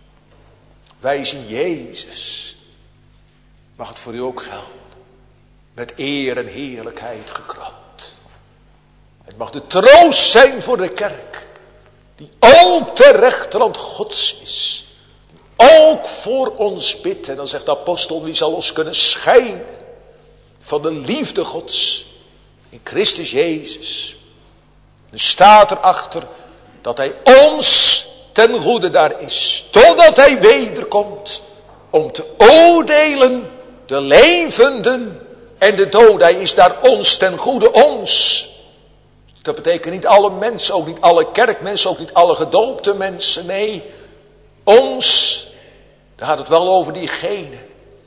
Wij zien Jezus. Mag het voor u ook gelden. Met eer en heerlijkheid gekroond. Het mag de troost zijn voor de kerk. Die ook de rechterhand Gods is. Die ook voor ons bidt. En dan zegt de apostel, wie zal ons kunnen scheiden van de liefde Gods in Christus Jezus. Nu staat erachter dat hij ons ten goede daar is. Totdat hij wederkomt om te oordelen de levenden en de doden. Hij is daar ons ten goede, ons. Dat betekent niet alle mensen, ook niet alle kerkmensen, ook niet alle gedoopte mensen. Nee, ons, daar gaat het wel over diegene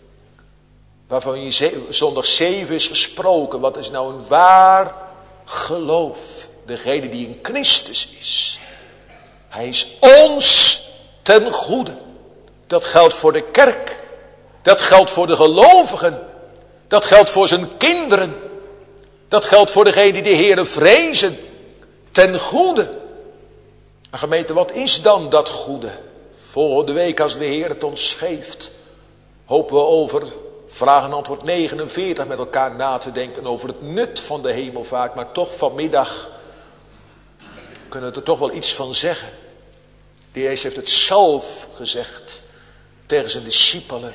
waarvan je zondag zeven is gesproken. Wat is nou een waar geloof? Degene die in Christus is. Hij is ons ten goede. Dat geldt voor de kerk. Dat geldt voor de gelovigen. Dat geldt voor zijn kinderen. Dat geldt voor degenen die de Heere vrezen. Ten goede. En gemeente, wat is dan dat goede? Volgende week als de Heer het ons geeft, hopen we over vraag en antwoord negenenveertig met elkaar na te denken over het nut van de hemelvaart. Maar toch vanmiddag kunnen we er toch wel iets van zeggen. De Heer heeft het zelf gezegd tegen zijn discipelen.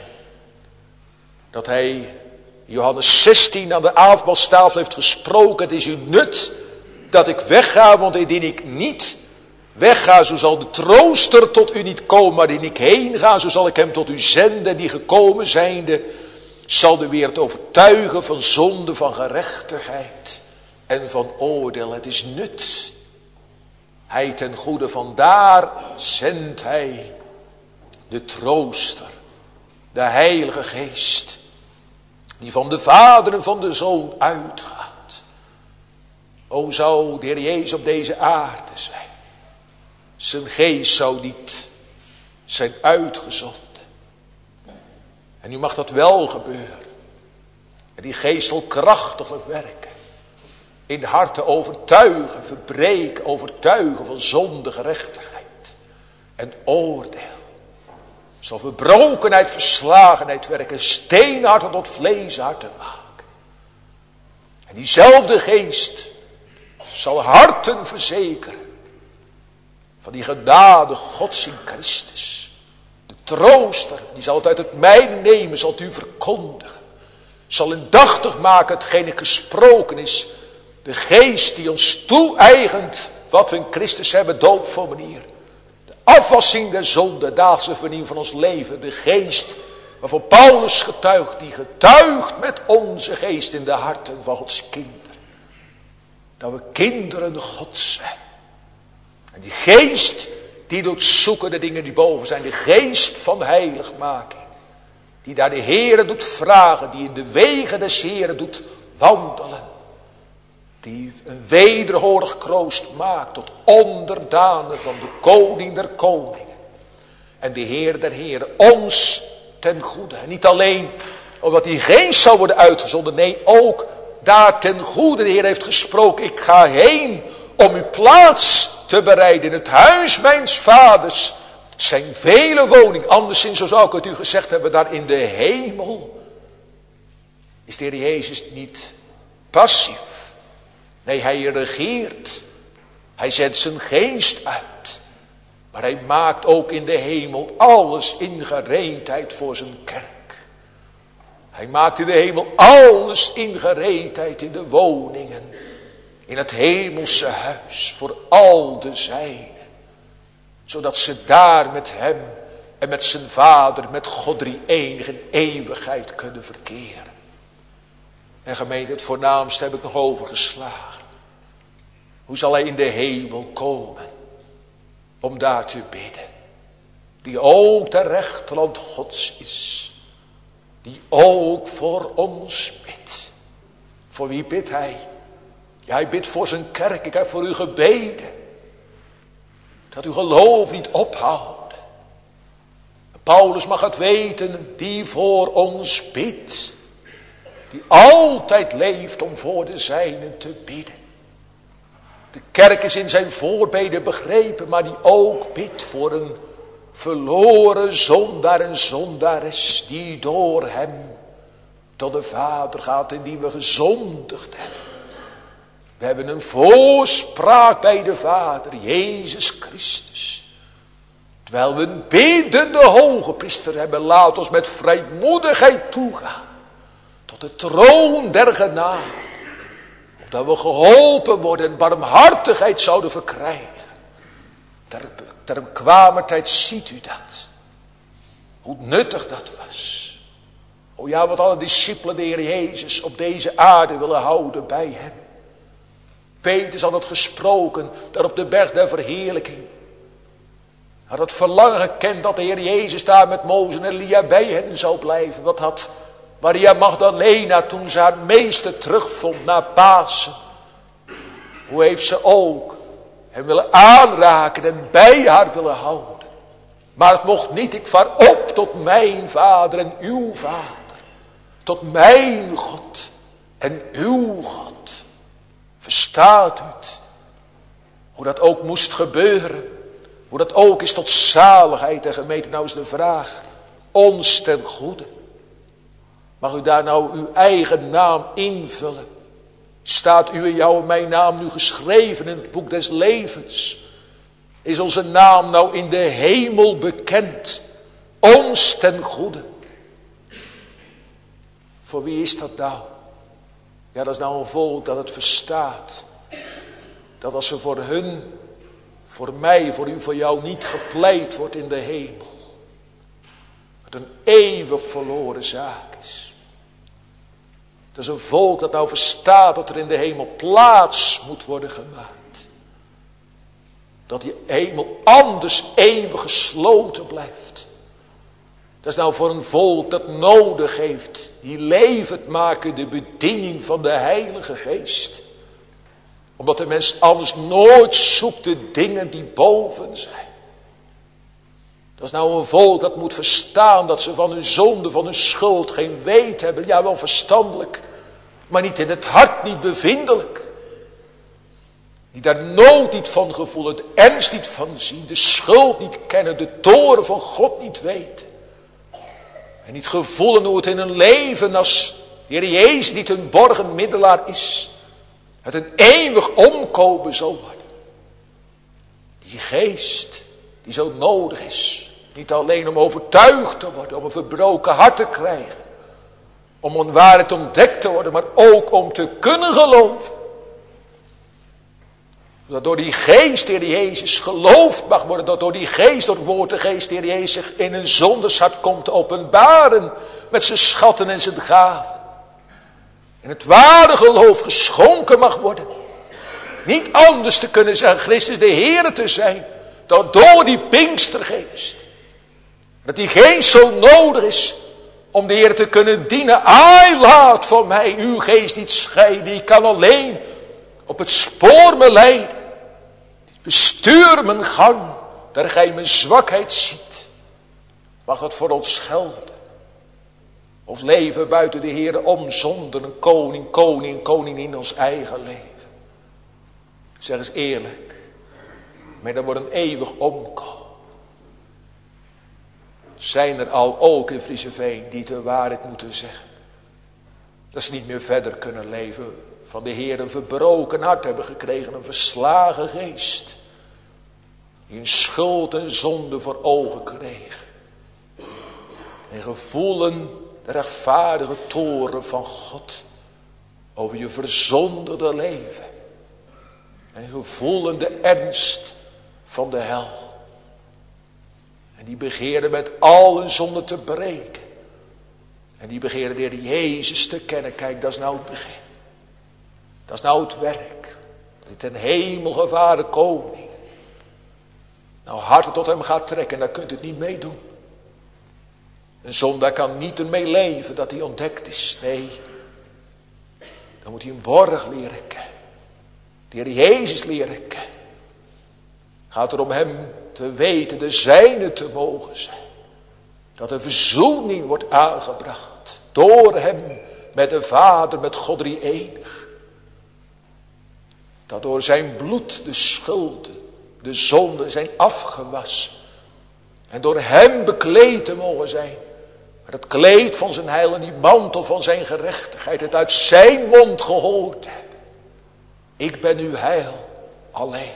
Dat hij Johannes zestien aan de avondmaalstafel heeft gesproken. Het is uw nut dat ik wegga, want indien ik niet wegga, zo zal de trooster tot u niet komen. Maar indien ik heen ga, zo zal ik hem tot u zenden, die gekomen zijnde, zal de wereld overtuigen van zonde, van gerechtigheid en van oordeel. Het is nut. Hij ten goede, vandaar zendt hij de trooster, de Heilige Geest, die van de Vader en van de Zoon uitgaat. O, zou de Heer Jezus op deze aarde zijn. Zijn geest zou niet zijn uitgezonden. En nu mag dat wel gebeuren. En die geest zal krachtiglijk werken. In de harten overtuigen, verbreken, overtuigen van zonde, gerechtigheid en oordeel. Zal verbrokenheid, verslagenheid werken, steenharten tot vleesharten maken. En diezelfde geest zal harten verzekeren van die genade Gods in Christus. De trooster, die zal het uit het mijne nemen, zal het u verkondigen. Zal indachtig maken hetgeen gesproken is. De geest die ons toe-eigent wat we in Christus hebben, doopformulier. De afwassing der zonde, dagelijkse vernieuwing van ons leven. De geest waarvan Paulus getuigt, die getuigt met onze geest in de harten van Gods kinderen. Dat we kinderen Gods zijn. En die geest die doet zoeken de dingen die boven zijn. De geest van heiligmaking. Die daar de Heere doet vragen. Die in de wegen des Heeren doet wandelen. Die een wederhorig kroost maakt tot onderdanen van de koning der koningen. En de Heer der Heren ons ten goede. En niet alleen omdat die geest zou worden uitgezonden. Nee, ook daar ten goede. De Heer heeft gesproken. Ik ga heen om uw plaats te bereiden. In het huis mijns vaders zijn vele woningen. Anderszins, zo zou ik het u gezegd hebben, daar in de hemel is de Heer Jezus niet passief. Nee, hij regeert. Hij zet zijn geest uit. Maar hij maakt ook in de hemel alles in gereedheid voor zijn kerk. Hij maakt in de hemel alles in gereedheid in de woningen. In het hemelse huis voor al de zijnen. Zodat ze daar met hem en met zijn vader, met God drie-enig in eeuwigheid kunnen verkeren. En gemeente, het voornaamste heb ik nog overgeslagen. Hoe zal hij in de hemel komen om daar te bidden? Die ook de rechterhand Gods is. Die ook voor ons bidt. Voor wie bidt hij? Ja, hij bidt voor zijn kerk. Ik heb voor u gebeden. Dat uw geloof niet ophoudt. Paulus mag het weten, die voor ons bidt. Die altijd leeft om voor de zijnen te bidden. De kerk is in zijn voorbeden begrepen, maar die ook bidt voor een verloren zondaar en zondares, die door hem tot de Vader gaat en die we gezondigd hebben. We hebben een voorspraak bij de Vader, Jezus Christus. Terwijl we een biddende hoge priester hebben, laat ons met vrijmoedigheid toegaan tot de troon der genade. Opdat we geholpen worden en barmhartigheid zouden verkrijgen. Ter, ter bekwamertijd ziet u dat. Hoe nuttig dat was. O ja, wat alle discipelen de Heer Jezus op deze aarde willen houden bij hem. Petrus had het gesproken, daar op de berg der verheerlijking. Had het verlangen gekend dat de Heer Jezus daar met Mozes en Elia bij hen zou blijven. Wat had Maria Magdalena toen ze haar meester terugvond na Pasen. Hoe heeft ze ook hem willen aanraken en bij haar willen houden. Maar het mocht niet, ik vaar op tot mijn Vader en uw Vader. Tot mijn God en uw God. Verstaat u het? Hoe dat ook moest gebeuren. Hoe dat ook is tot zaligheid en gemeente. Nou is de vraag. Ons ten goede. Mag u daar nou uw eigen naam invullen? Staat u en jou en mijn naam nu geschreven in het boek des levens? Is onze naam nou in de hemel bekend? Ons ten goede. Voor wie is dat nou? Ja, dat is nou een volk dat het verstaat. dat als er voor hun, voor mij, voor u, voor jou niet gepleit wordt in de hemel, het een eeuwig verloren zaak is. Het is een volk dat nou verstaat dat er in de hemel plaats moet worden gemaakt. Dat die hemel anders eeuwig gesloten blijft. Dat is nou voor een volk dat nodig heeft, die levend maken de bediening van de Heilige Geest. Omdat de mens anders nooit zoekt de dingen die boven zijn. Dat is nou een volk dat moet verstaan dat ze van hun zonde, van hun schuld geen weet hebben. Ja, wel verstandelijk, maar niet in het hart, niet bevindelijk. Die daar nood niet van gevoelen, de ernst niet van zien, de schuld niet kennen, de toren van God niet weten. En niet gevoelen hoe het in hun leven als de Heer Jezus niet een borgen middelaar is. Het een eeuwig omkomen zal worden. Die geest die zo nodig is. Niet alleen om overtuigd te worden, om een verbroken hart te krijgen. Om een waarheid ontdekt te worden, maar ook om te kunnen geloven. Dat door die geest, de Heer Jezus, geloofd mag worden. Dat door die geest, door het woord de geest, de Heer Jezus zich in een zondeshart komt te openbaren. Met zijn schatten en zijn gaven. En het ware geloof geschonken mag worden. Niet anders te kunnen zijn, Christus de Heer te zijn. Dan door die Pinkstergeest. Dat die geest zo nodig is om de Heer te kunnen dienen. Ai, laat van mij uw geest niet scheiden. Ik kan alleen op het spoor me leiden. Bestuur mijn gang, daar gij mijn zwakheid ziet. Mag dat voor ons gelden? Of leven buiten de Heer om zonder een koning, koning, koning in ons eigen leven. Zeg eens eerlijk. Maar dat wordt een eeuwig omkomen. Zijn er al ook in Frieseveen die de waarheid moeten zeggen. Dat ze niet meer verder kunnen leven. Van de Heer een verbroken hart hebben gekregen. Een verslagen geest. Die een schuld en zonde voor ogen kregen. En gevoelen de rechtvaardige toren van God. Over je verzonderde leven. En gevoelen de ernst van de hel. En die begeerden met al hun zonden te breken. En die begeerden de Heer Jezus te kennen. Kijk, dat is nou het begin. Dat is nou het werk. Dat ten hemel gevaren koning. Nou harten tot hem gaat trekken. En daar kunt u het niet mee doen. Een zondaar kan niet ermee leven dat hij ontdekt is. Nee. Dan moet hij een borg leren kennen. De Heer Jezus leren kennen. Gaat er om hem te weten de zijne te mogen zijn. Dat er verzoening wordt aangebracht. Door hem met de Vader, met God drie enig. Dat door zijn bloed de schulden, de zonden zijn afgewassen. En door hem bekleed te mogen zijn. Maar het kleed van zijn heil en die mantel van zijn gerechtigheid. Het uit zijn mond gehoord hebben. Ik ben uw heil alleen.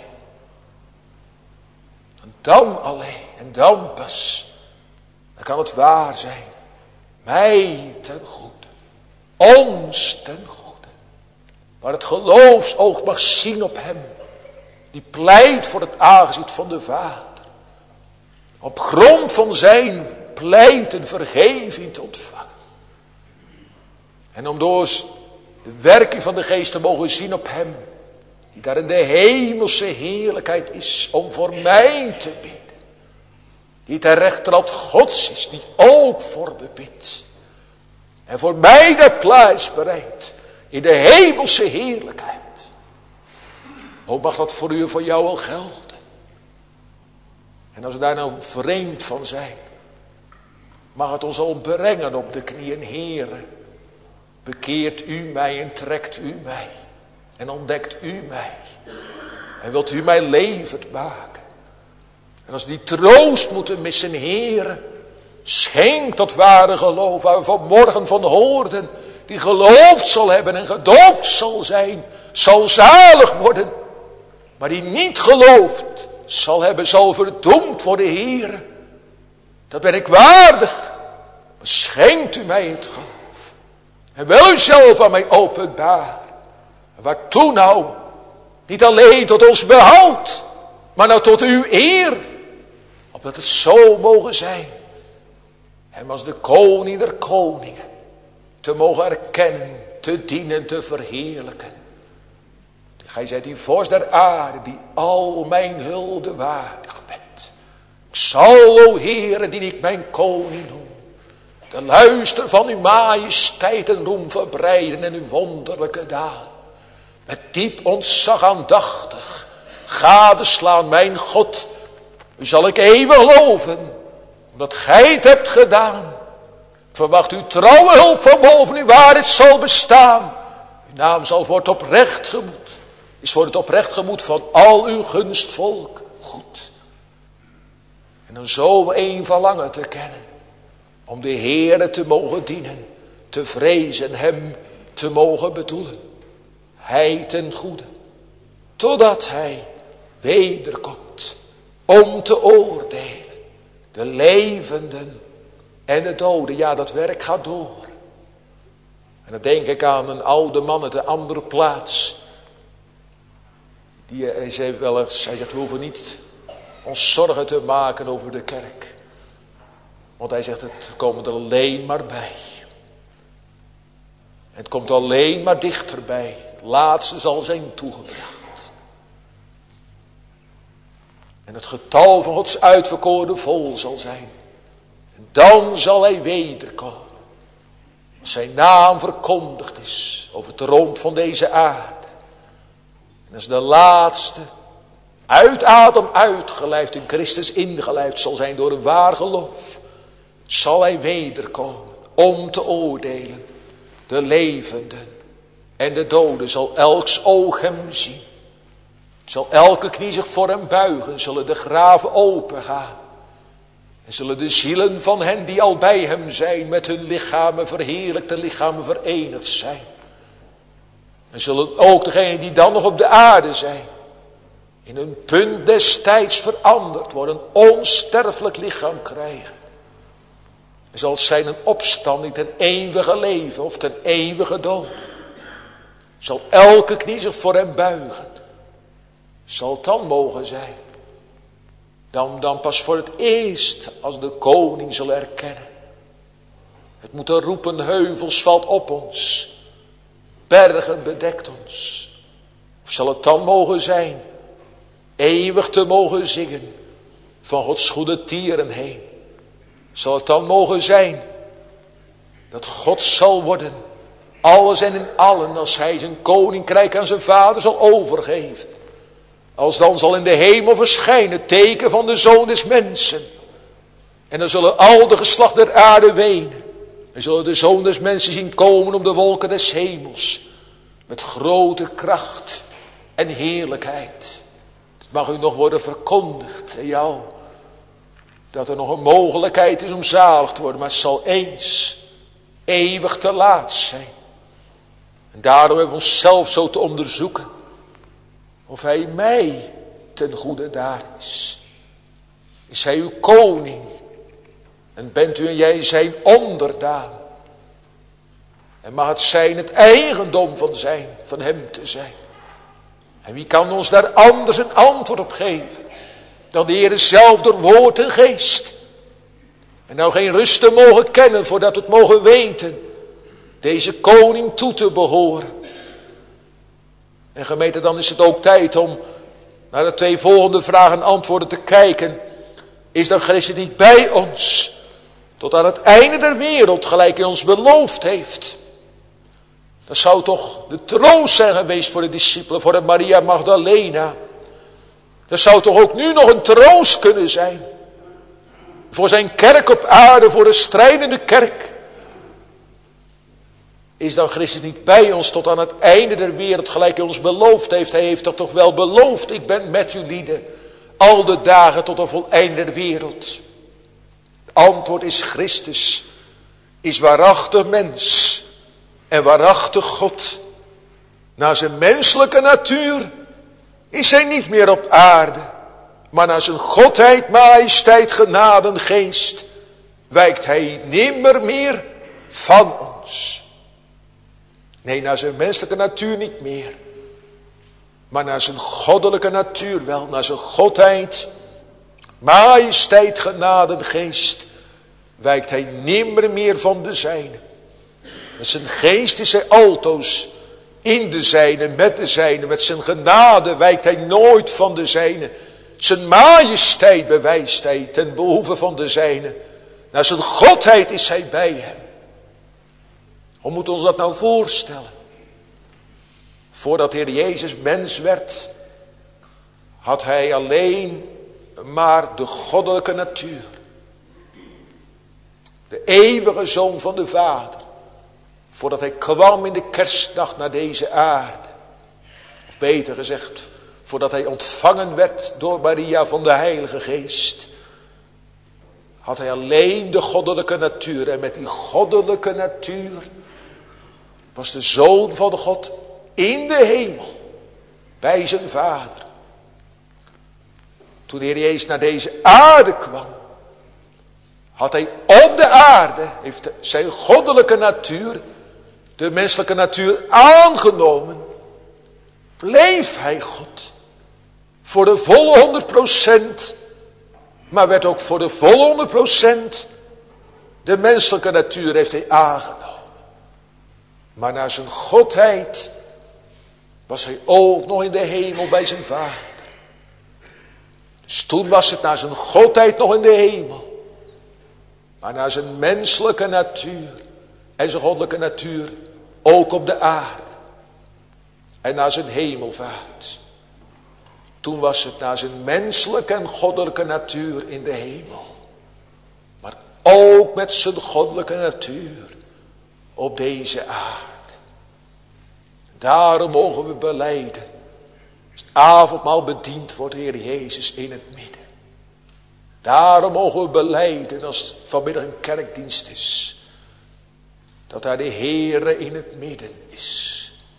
En dan alleen. En dan pas. Dan kan het waar zijn. Mij ten goede. Ons ten goede. Waar het geloofsoog mag zien op hem. Die pleit voor het aangezicht van de Vader. Op grond van zijn pleiten vergeving te ontvangen. En om door de werking van de Geest te mogen zien op hem. Die daar in de hemelse heerlijkheid is. Om voor mij te bidden. Die ter rechterhand Gods is. Die ook voor me bidt. En voor mij de plaats bereidt. In de hemelse heerlijkheid. Ook mag dat voor u en voor jou wel gelden. En als we daar nou vreemd van zijn. Mag het ons al brengen op de knieën. Heere. Bekeert u mij en trekt u mij. En ontdekt u mij. En wilt u mij levend maken. En als we die troost moeten missen, Heere. Schenk dat ware geloof waar we vanmorgen van hoorden. Die geloofd zal hebben en gedoopt zal zijn. Zal zalig worden. Maar die niet gelooft zal hebben, zal verdoemd worden, Heere. Dat ben ik waardig. Maar schenkt u mij het geloof. En wil u zelf aan mij openbaar. En waartoe nou? Niet alleen tot ons behoud, maar nou tot uw eer. Opdat het zo mogen zijn. Hem als de koning der koningen te mogen erkennen, te dienen, te verheerlijken. Gij zijt die vorst der aarde, die al mijn hulde waardig bent. Ik zal, o Heere, die ik mijn koning noem, de luister van uw majesteit en roem verbreiden en uw wonderlijke daad. Met diep ontzag aandachtig gadeslaan, mijn God. U zal ik eeuwig loven, omdat gij het hebt gedaan. Ik verwacht uw trouwe hulp van boven, uw waarheid zal bestaan. Uw naam zal voor het oprecht gemoed, is voor het oprecht gemoed van al uw gunstvolk goed. En dan zo een verlangen te kennen, om de Heere te mogen dienen, te vrezen, hem te mogen bedoelen. Hij ten goede, totdat hij wederkomt, om te oordelen, de levenden en de doden. Ja, dat werk gaat door. En dan denk ik aan een oude man uit een andere plaats. Die, hij, zei wel eens, hij zegt, we hoeven niet ons zorgen te maken over de kerk. Want hij zegt, het komt er alleen maar bij. Het komt alleen maar dichterbij. Het laatste zal zijn toegebracht. En het getal van Gods uitverkoren vol zal zijn. En dan zal hij wederkomen. Als zijn naam verkondigd is over het rond van deze aarde. En als de laatste uit Adam uitgelijfd in Christus ingelijfd zal zijn door een waar geloof. Zal hij wederkomen om te oordelen. De levenden en de doden, zal elks oog hem zien. Zal elke knie zich voor hem buigen, zullen de graven opengaan. En zullen de zielen van hen die al bij hem zijn, met hun lichamen verheerlijkte lichamen verenigd zijn. En zullen ook degenen die dan nog op de aarde zijn, in een punt des tijds veranderd worden, een onsterfelijk lichaam krijgen. En zal zijn een opstanding ten eeuwige leven of ten eeuwige dood. Zal elke knie zich voor hem buigen. Zal het dan mogen zijn. Dan, dan pas voor het eerst als de koning zal erkennen. Het moet er roepen, heuvels valt op ons. Bergen bedekt ons. Of zal het dan mogen zijn, eeuwig te mogen zingen van Gods goede tieren heen. Zal het dan mogen zijn dat God zal worden, alles en in allen, als hij zijn koninkrijk aan zijn vader zal overgeven. Als dan zal in de hemel verschijnen het teken van de Zoon des Mensen. En dan zullen al de geslacht der aarde wenen. En zullen de Zoon des Mensen zien komen op de wolken des hemels. Met grote kracht en heerlijkheid. Het mag u nog worden verkondigd en jou. Dat er nog een mogelijkheid is om zalig te worden. Maar het zal eens eeuwig te laat zijn. En daarom hebben we onszelf zo te onderzoeken. Of hij mij ten goede daar is. Is hij uw koning. En bent u en jij zijn onderdaan. En mag het zijn het eigendom van zijn, van hem te zijn. En wie kan ons daar anders een antwoord op geven dan de Heer zelf door woord en geest. En nou geen rust te mogen kennen voordat we het mogen weten. Deze koning toe te behoren. En gemeente, dan is het ook tijd om naar de twee volgende vragen en antwoorden te kijken. Is dan Christus niet bij ons? Tot aan het einde der wereld, gelijk hij ons beloofd heeft. Dat zou toch de troost zijn geweest voor de discipelen, voor de Maria Magdalena. Dat zou toch ook nu nog een troost kunnen zijn. Voor zijn kerk op aarde, voor de strijdende kerk. Is dan Christus niet bij ons tot aan het einde der wereld, gelijk hij ons beloofd heeft. Hij heeft dat toch wel beloofd. Ik ben met u lieden, al de dagen tot de voleinde der wereld. Het antwoord is Christus, is waarachtig mens en waarachtig God. Naar zijn menselijke natuur is hij niet meer op aarde, maar naar zijn godheid, majesteit, genade en geest wijkt hij nimmer meer van ons. Nee, naar zijn menselijke natuur niet meer. maar naar zijn goddelijke natuur wel, naar zijn godheid, majesteit, genade en geest, wijkt hij nimmer meer van de zijne. Met zijn geest is hij altoos in de zijne, met de zijne, met zijn genade wijkt hij nooit van de zijne. Zijn majesteit bewijst hij ten behoeve van de zijne. Naar zijn godheid is hij bij hem. Hoe moet ons dat nou voorstellen? Voordat de Heer Jezus mens werd, had hij alleen maar de goddelijke natuur. De eeuwige Zoon van de Vader. Voordat hij kwam in de kerstnacht naar deze aarde. Of beter gezegd, voordat hij ontvangen werd door Maria van de Heilige Geest. Had hij alleen de goddelijke natuur. En met die goddelijke natuur was de Zoon van God in de hemel. Bij zijn Vader. Toen de Heer Jezus naar deze aarde kwam. Had hij op de aarde, heeft zijn goddelijke natuur, de menselijke natuur aangenomen. Bleef hij God. Voor de volle honderd procent. Maar werd ook voor de volle honderd procent. De menselijke natuur heeft hij aangenomen. Maar naar zijn godheid was hij ook nog in de hemel bij zijn Vader. Dus toen was het naar zijn godheid nog in de hemel. Maar naar zijn menselijke natuur en zijn goddelijke natuur ook op de aarde. En naar zijn hemelvaart. Toen was het naar zijn menselijke en goddelijke natuur in de hemel. Maar ook met zijn goddelijke natuur op deze aarde. Daarom mogen we belijden. Als het avondmaal bediend wordt, Heer Jezus in het midden. Daarom mogen we belijden als het vanmiddag een kerkdienst is. Dat daar de Heere in het midden is.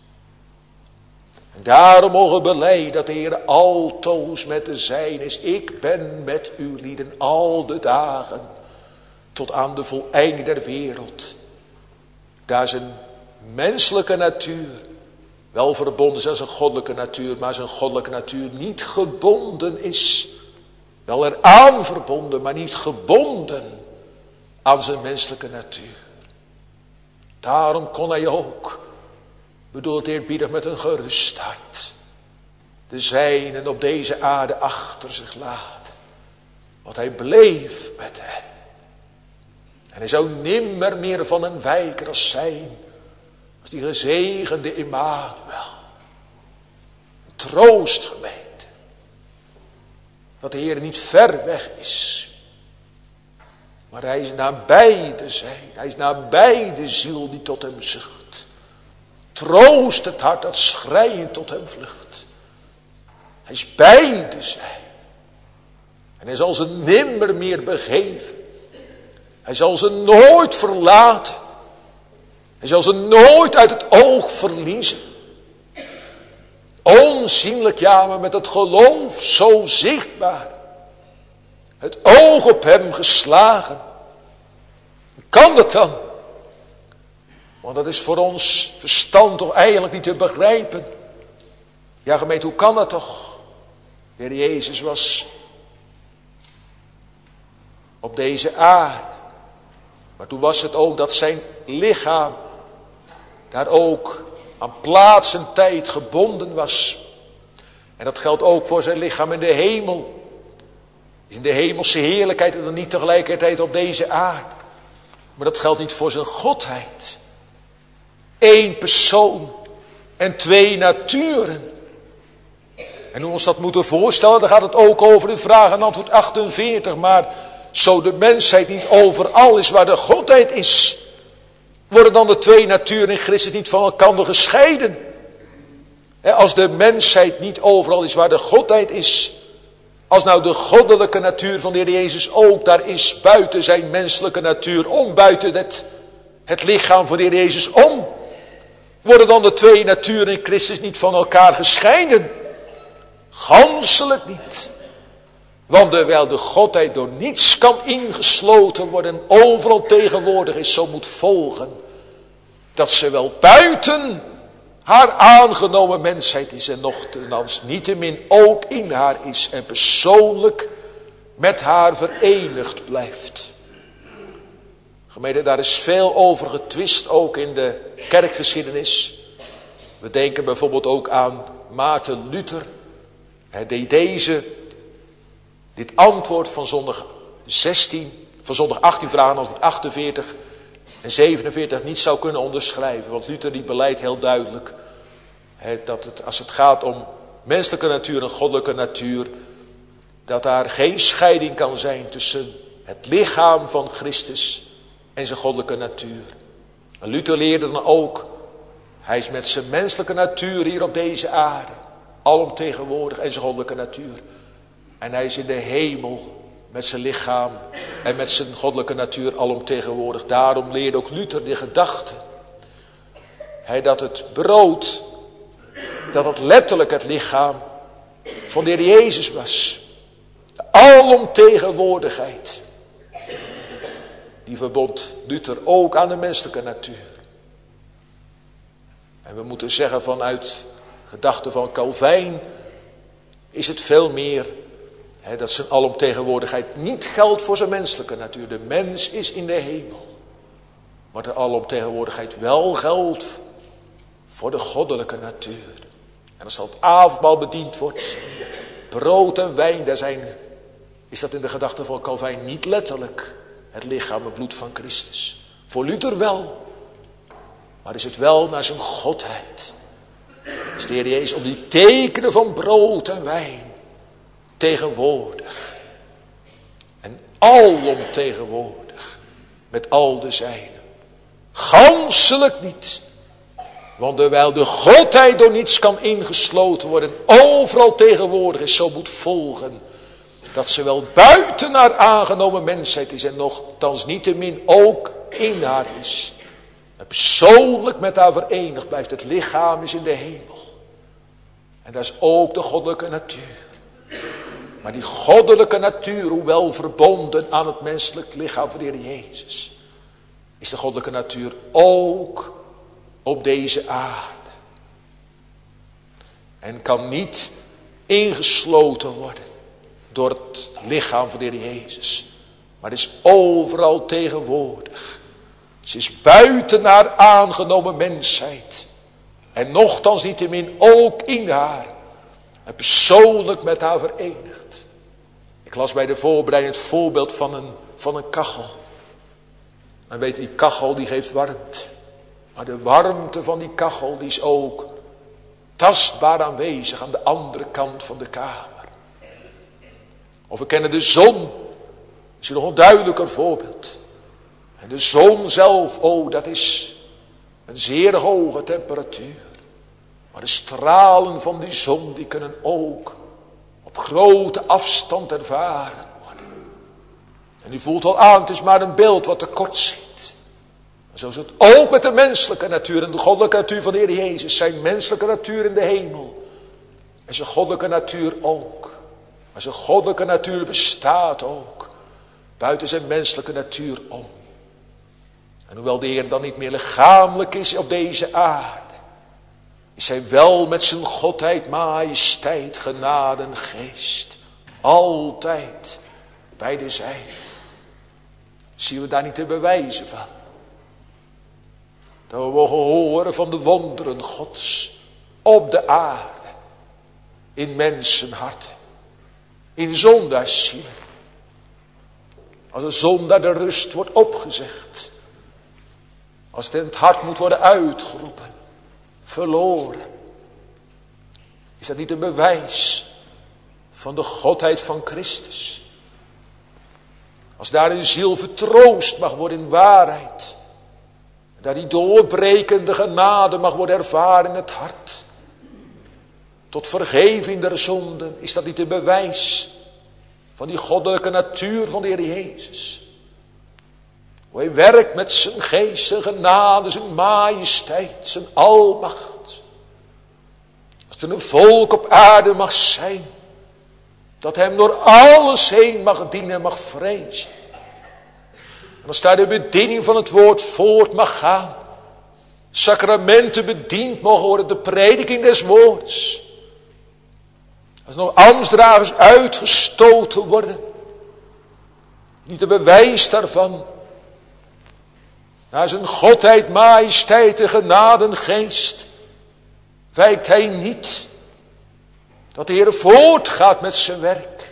En daarom mogen we belijden dat de Heere altoos met de zijn is. Ik ben met uw lieden al de dagen tot aan de voleinding der wereld. Daar zijn menselijke natuur wel verbonden is aan zijn goddelijke natuur, maar zijn goddelijke natuur niet gebonden is. Wel eraan verbonden, maar niet gebonden aan zijn menselijke natuur. Daarom kon hij ook, bedoeld eerbiedig met een gerust hart, de zijnen op deze aarde achter zich laten. Want hij bleef met hen. En hij zou nimmer meer van een wijker als zijn, als die gezegende Immanuel. Een troostgemeente. Dat de Heer niet ver weg is. Maar hij is nabij de zijn. Hij is nabij de ziel die tot hem zucht. Troost het hart dat schreiend tot hem vlucht. Hij is bij de zijn. En hij zal ze nimmer meer begeven. Hij zal ze nooit verlaten. Hij zal ze nooit uit het oog verliezen. Onzienlijk, ja, maar met het geloof zo zichtbaar. Het oog op hem geslagen. Kan dat dan? Want dat is voor ons verstand toch eigenlijk niet te begrijpen. Ja, gemeente, hoe kan dat toch? De Heer Jezus was op deze aarde. Maar toen was het ook dat zijn lichaam daar ook aan plaats en tijd gebonden was. En dat geldt ook voor zijn lichaam in de hemel. Is in de hemelse heerlijkheid en dan niet tegelijkertijd op deze aarde. Maar dat geldt niet voor zijn godheid. Eén persoon en twee naturen. En hoe we ons dat moeten voorstellen, dan gaat het ook over de vraag en antwoord achtenveertig. Maar zo de mensheid niet overal is waar de godheid is, worden dan de twee naturen in Christus niet van elkaar gescheiden? Als de mensheid niet overal is waar de godheid is, als nou de goddelijke natuur van de Heer Jezus ook daar is buiten zijn menselijke natuur, om buiten het, het lichaam van de Heer Jezus om, worden dan de twee naturen in Christus niet van elkaar gescheiden? Ganselijk niet. Want terwijl de godheid door niets kan ingesloten worden en overal tegenwoordig is, zo moet volgen dat zowel buiten haar aangenomen mensheid is en nochtans niettemin ook in haar is en persoonlijk met haar verenigd blijft. Gemeente, daar is veel over getwist, ook in de kerkgeschiedenis. We denken bijvoorbeeld ook aan Maarten Luther. Die deze, dit antwoord van zondag zestien, van zondag achttien vragen, antwoord achtenveertig en zevenenveertig niet zou kunnen onderschrijven. Want Luther die beleidt heel duidelijk he, dat het, als het gaat om menselijke natuur en goddelijke natuur, dat daar geen scheiding kan zijn tussen het lichaam van Christus en zijn goddelijke natuur. En Luther leerde dan ook, hij is met zijn menselijke natuur hier op deze aarde, alomtegenwoordig en zijn goddelijke natuur. En hij is in de hemel met zijn lichaam en met zijn goddelijke natuur alomtegenwoordig. Daarom leerde ook Luther de gedachte, hij, dat het brood, dat het letterlijk het lichaam van de Heer Jezus was. De alomtegenwoordigheid. Die verbond Luther ook aan de menselijke natuur. En we moeten zeggen, vanuit gedachten van Calvijn is het veel meer hè, dat zijn alomtegenwoordigheid niet geldt voor zijn menselijke natuur. De mens is in de hemel. Maar de alomtegenwoordigheid wel geldt voor de goddelijke natuur. En als het avondmaal bediend wordt, brood en wijn, daar zijn, is dat in de gedachten van Calvijn niet letterlijk het lichaam en bloed van Christus. Voor Luther wel. Maar is het wel naar zijn godheid. Is de Heer Jezus om die tekenen van brood en wijn tegenwoordig. En alomtegenwoordig met al de zijnen. Ganselijk niet. Want terwijl de godheid door niets kan ingesloten worden, overal tegenwoordig is, zo moet volgen dat ze wel buiten haar aangenomen mensheid is en nochtans niettemin ook in haar is. En persoonlijk met haar verenigd blijft. Het lichaam is in de hemel. En dat is ook de goddelijke natuur. Maar die goddelijke natuur, hoewel verbonden aan het menselijk lichaam van de Heer Jezus, is de goddelijke natuur ook op deze aarde. En kan niet ingesloten worden door het lichaam van de Heer Jezus. Maar is overal tegenwoordig. Ze is buiten haar aangenomen mensheid. En nochtans niettemin ook in haar. En persoonlijk met haar verenigd. Ik las bij de voorbereiding het voorbeeld van een, van een kachel. En weet je, die kachel die geeft warmte. Maar de warmte van die kachel die is ook tastbaar aanwezig aan de andere kant van de kamer. Of we kennen de zon. Is nog een duidelijker voorbeeld. En de zon zelf, oh, dat is een zeer hoge temperatuur. Maar de stralen van die zon, die kunnen ook op grote afstand ervaren worden. En u voelt al aan, het is maar een beeld wat tekort ziet. En zo is het ook met de menselijke natuur en de goddelijke natuur van de Heer Jezus. Zijn menselijke natuur in de hemel. En zijn goddelijke natuur ook. Maar zijn goddelijke natuur bestaat ook buiten zijn menselijke natuur om. En hoewel de Heer dan niet meer lichamelijk is op deze aarde, is hij wel met zijn godheid, majesteit, genade en geest altijd bij de zijnen. Zien we daar niet de bewijzen van? Dat we mogen horen van de wonderen Gods op de aarde, in mensenharten, in zondaarszielen. Als een zondaar de rust wordt opgezegd, als het in het hart moet worden uitgeroepen, verloren, is dat niet een bewijs van de godheid van Christus? Als daar een ziel vertroost mag worden in waarheid, dat die doorbrekende genade mag worden ervaren in het hart, tot vergeving der zonden, is dat niet een bewijs van die goddelijke natuur van de Heer Jezus? Hoe hij werkt met zijn geest, zijn genade, zijn majesteit, zijn almacht. Als er een volk op aarde mag zijn, dat hem door alles heen mag dienen, mag vrezen. En als daar de bediening van het woord voort mag gaan, sacramenten bediend mogen worden, de prediking des woords. Als nog ambtsdragers uitgestoten worden, niet de bewijs daarvan. Naar zijn godheid, majesteit en genadengeest wijkt hij niet. Dat de Heer voortgaat met zijn werk.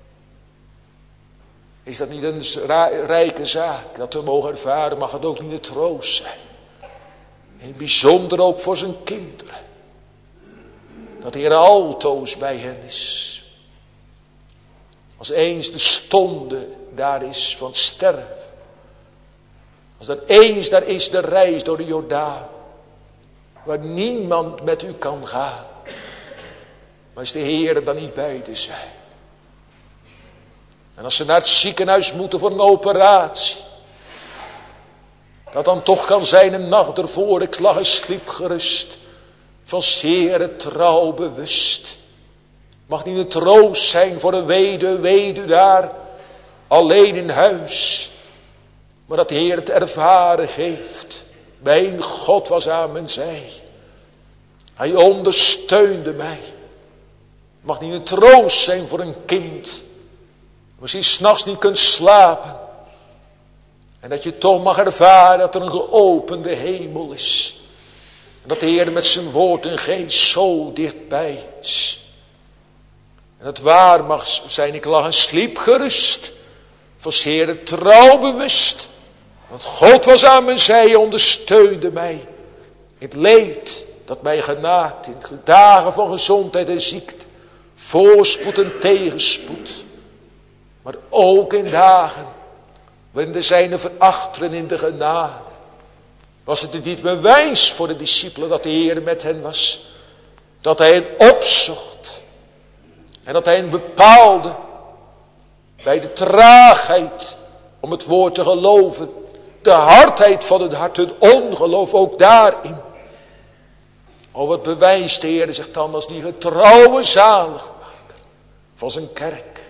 Is dat niet een rijke zaak? Dat we mogen ervaren, mag het ook niet een troost zijn. In het bijzonder ook voor zijn kinderen. Dat de Heer altoos bij hen is. Als eens de stonde daar is van sterven. Als dat eens daar is de reis door de Jordaan. Waar niemand met u kan gaan. Maar is de Heer er dan niet bij te zijn. En als ze naar het ziekenhuis moeten voor een operatie. Dat dan toch kan zijn een nacht ervoor. Ik lag en sliep gerust. Van zeer trouw bewust. Mag niet een troost zijn voor een weduwe, weduwe daar. Alleen in huis. Maar dat de Heer het ervaren geeft. Mijn God was aan mijn zij. Hij ondersteunde mij. Mag niet een troost zijn voor een kind. Misschien 's nachts niet kunt slapen. En dat je toch mag ervaren dat er een geopende hemel is. En dat de Heer met zijn woord en geest zo dichtbij is. En het waar mag zijn, ik lag en sliep gerust. Van zeer trouw bewust. Want God was aan mijn zij, ondersteunde mij. In het leed dat mij genaakt, in de dagen van gezondheid en ziekte. Voorspoed en tegenspoed. Maar ook in dagen waarin de zijne verachteren in de genade. Was het niet bewijs voor de discipelen dat de Heer met hen was. Dat hij hen opzocht. En dat hij hen bepaalde. Bij de traagheid om het woord te geloven. De hardheid van het hart, het ongeloof ook daarin. O, wat bewijst de Heer zich dan als die getrouwe zaligmaker van zijn kerk.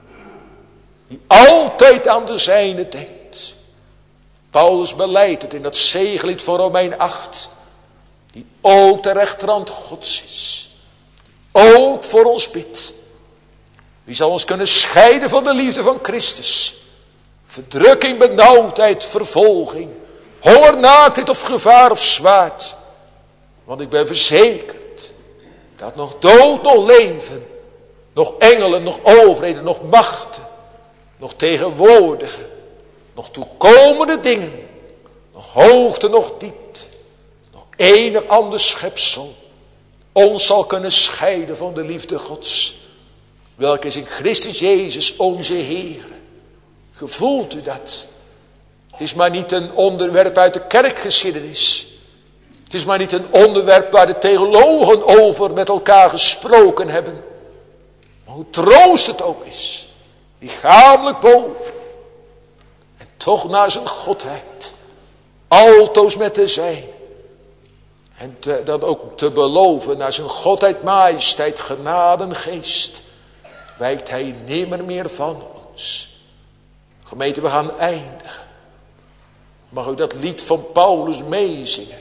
Die altijd aan de zijne denkt. Paulus beleidt het in dat zegenlied van Romein acht. Die ook de rechterhand Gods is. Ook voor ons bidt. Wie zal ons kunnen scheiden van de liefde van Christus? Verdrukking, benauwdheid, vervolging. Honger, naaktheid of gevaar of zwaard. Want ik ben verzekerd. Dat nog dood, nog leven. Nog engelen, nog overheden, nog machten. Nog tegenwoordige. Nog toekomende dingen. Nog hoogte, nog diepte. Nog enig ander schepsel. Ons zal kunnen scheiden van de liefde Gods. Welke is in Christus Jezus onze Heer. Gevoelt u dat? Het is maar niet een onderwerp uit de kerkgeschiedenis. Het is maar niet een onderwerp waar de theologen over met elkaar gesproken hebben. Maar hoe troost het ook is. Lichamelijk boven. En toch naar zijn godheid. Altoos met te zijn. En te, dan ook te beloven naar zijn godheid, majesteit, genade en geest. Wijkt hij nimmer meer van ons. Gemeente, we gaan eindigen. Mag u dat lied van Paulus meezingen.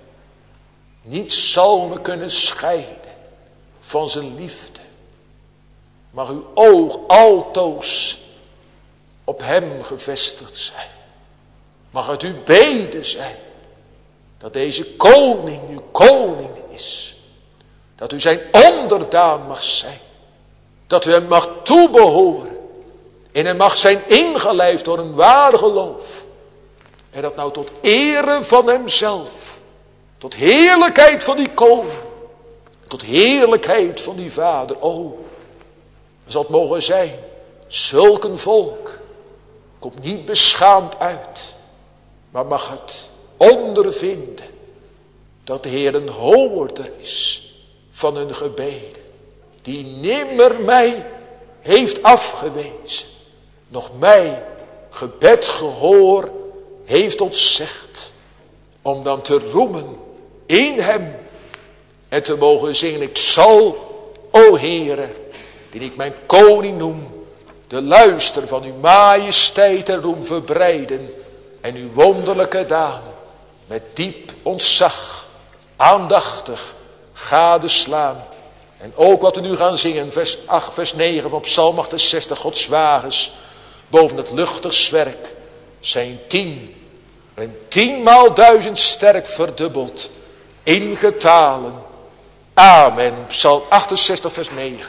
Niets zal me kunnen scheiden van zijn liefde. Mag uw oog altoos op hem gevestigd zijn. Mag het uw bede zijn. Dat deze koning uw koning is. Dat u zijn onderdaan mag zijn. Dat u hem mag toebehoren. En hij mag zijn ingelijfd door een ware geloof. En dat nou tot ere van hemzelf. Tot heerlijkheid van die koning. Tot heerlijkheid van die vader. O, zal het mogen zijn. Zulk een volk. Komt niet beschaamd uit. Maar mag het ondervinden. Dat de Heer een hoorder is. Van hun gebeden. Die nimmer mij heeft afgewezen. Nog mij gebed gehoor heeft ontzegd. Om dan te roemen in hem. En te mogen zingen. Ik zal, o Heere, die ik mijn koning noem. De luister van uw majesteit en roem verbreiden. En uw wonderlijke daden met diep ontzag, aandachtig gadeslaan. En ook wat we nu gaan zingen, vers acht, vers negen van Psalm achtenzestig, Gods wagens boven het luchtig zwerk zijn tien en tienmaal duizend sterk verdubbeld in getalen. Amen. Psalm achtenzestig, vers negen.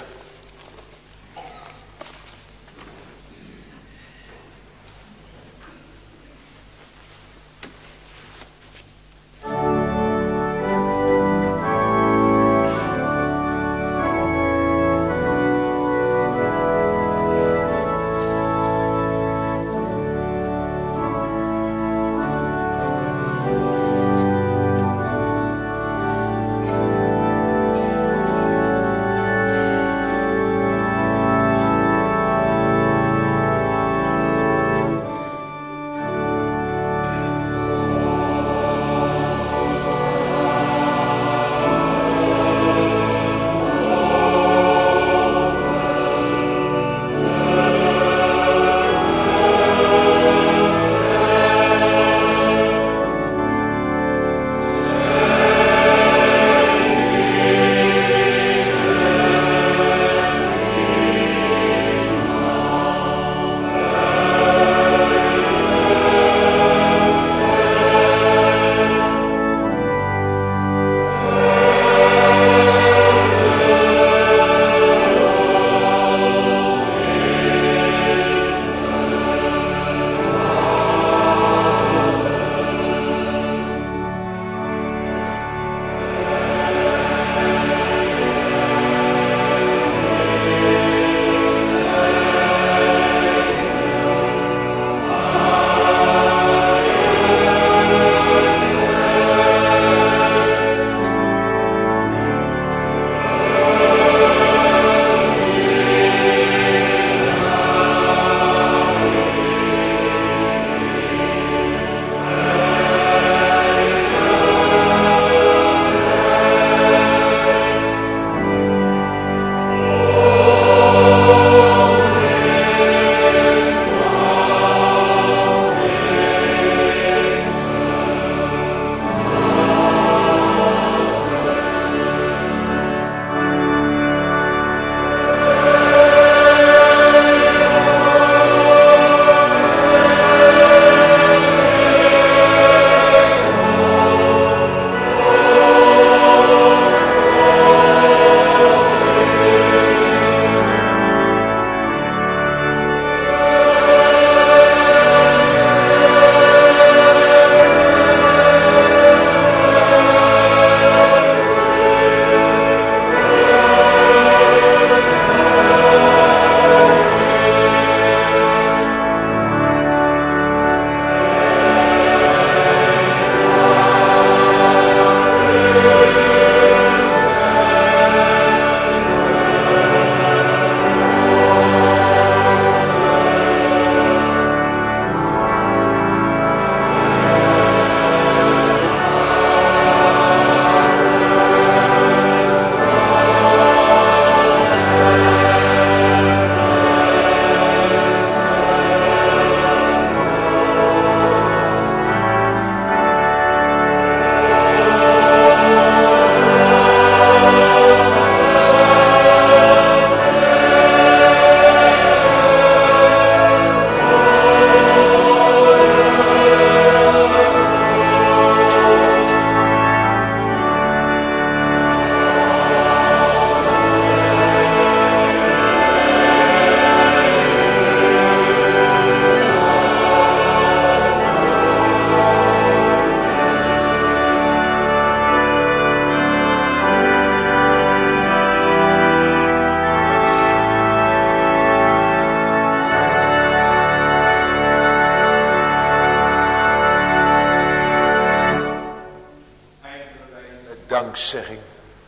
dankzegging.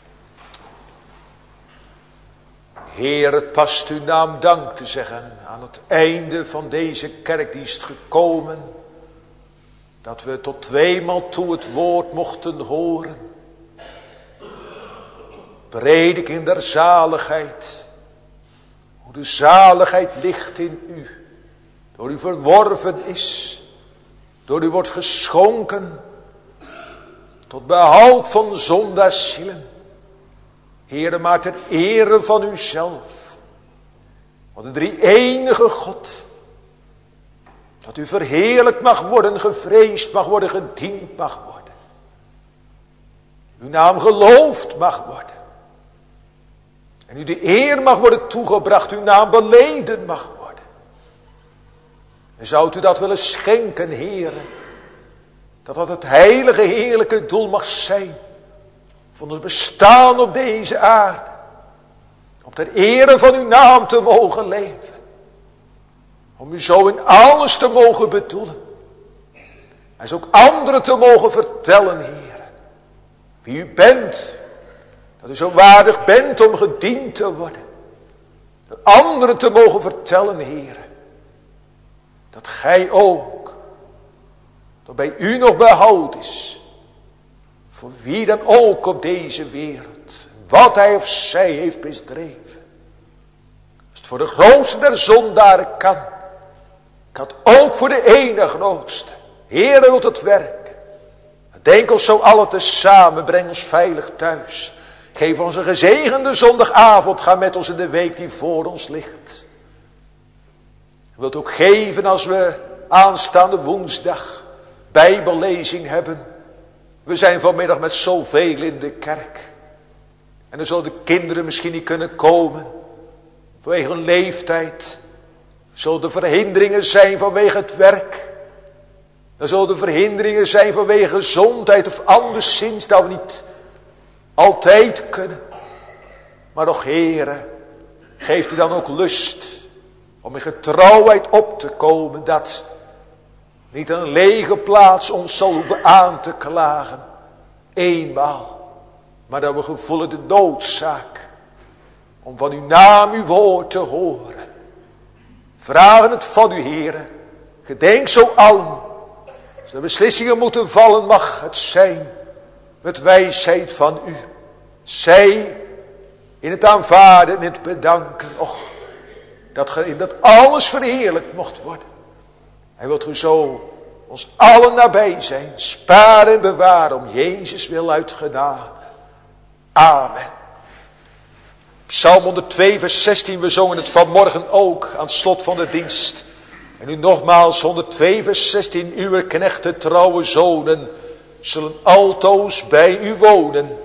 Heer, het past uw naam dank te zeggen aan het einde van deze kerkdienst gekomen, dat we tot tweemaal toe het woord mochten horen. Prediking der zaligheid, hoe de zaligheid ligt in u, door u verworven is, door u wordt geschonken, tot behoud van zondagszielen. Heere, maar ter ere van uzelf, van de drie enige God, dat u verheerlijk mag worden, gevreesd mag worden, gediend mag worden. Uw naam geloofd mag worden. En u de eer mag worden toegebracht, uw naam beleden mag worden. En zou u dat willen schenken, Heere, dat dat het heilige, heerlijke doel mag zijn van ons bestaan op deze aarde. Om ter ere van uw naam te mogen leven. Om u zo in alles te mogen bedoelen. En zo ook anderen te mogen vertellen, Heere, wie u bent. Dat u zo waardig bent om gediend te worden. Dat anderen te mogen vertellen, Heere, dat gij ook, dat bij u nog behoud is, voor wie dan ook op deze wereld, wat hij of zij heeft misdreven. Als het voor de grootste der zondaren kan, kan het ook voor de ene grootste. Heere, wilt het werken. Denk ons zo alle tezamen, breng ons veilig thuis. Geef ons een gezegende zondagavond, ga met ons in de week die voor ons ligt. Wilt ook geven als we aanstaande woensdag bijbellezing hebben. We zijn vanmiddag met zoveel in de kerk. En dan zullen de kinderen misschien niet kunnen komen. Vanwege hun leeftijd. Zullen er verhinderingen zijn vanwege het werk. Dan zullen er verhinderingen zijn vanwege gezondheid of anderszins dat we niet altijd kunnen. Maar nog, Heere, geeft u dan ook lust om in getrouwheid op te komen, dat niet een lege plaats ons zal hoeven aan te klagen. Eenmaal. Maar dat we gevoelen de noodzaak om van uw naam uw woord te horen. Vragen het van u, Heere. Gedenk zo allen. Als er beslissingen moeten vallen, mag het zijn met wijsheid van u. Zij in het aanvaarden en in het bedanken. Och, dat, ge, dat alles verheerlijk mocht worden. Hij wilt u zo ons allen nabij zijn. Sparen en bewaren om Jezus wil uit genade. Amen. Psalm honderdtwee vers zestien. We zongen het vanmorgen ook aan het slot van de dienst. En nu nogmaals honderdtwee vers zestien. Uw knechten trouwe zonen zullen altoos bij u wonen.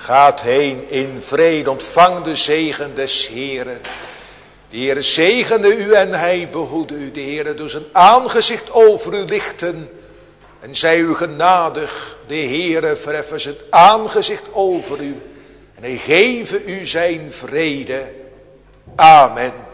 Gaat heen in vrede, ontvang de zegen des Heeren. De Heere zegene u en hij behoede u. De Heere doet zijn aangezicht over u lichten en zij u genadig. De Heere verheffen zijn aangezicht over u en hij geven u zijn vrede. Amen.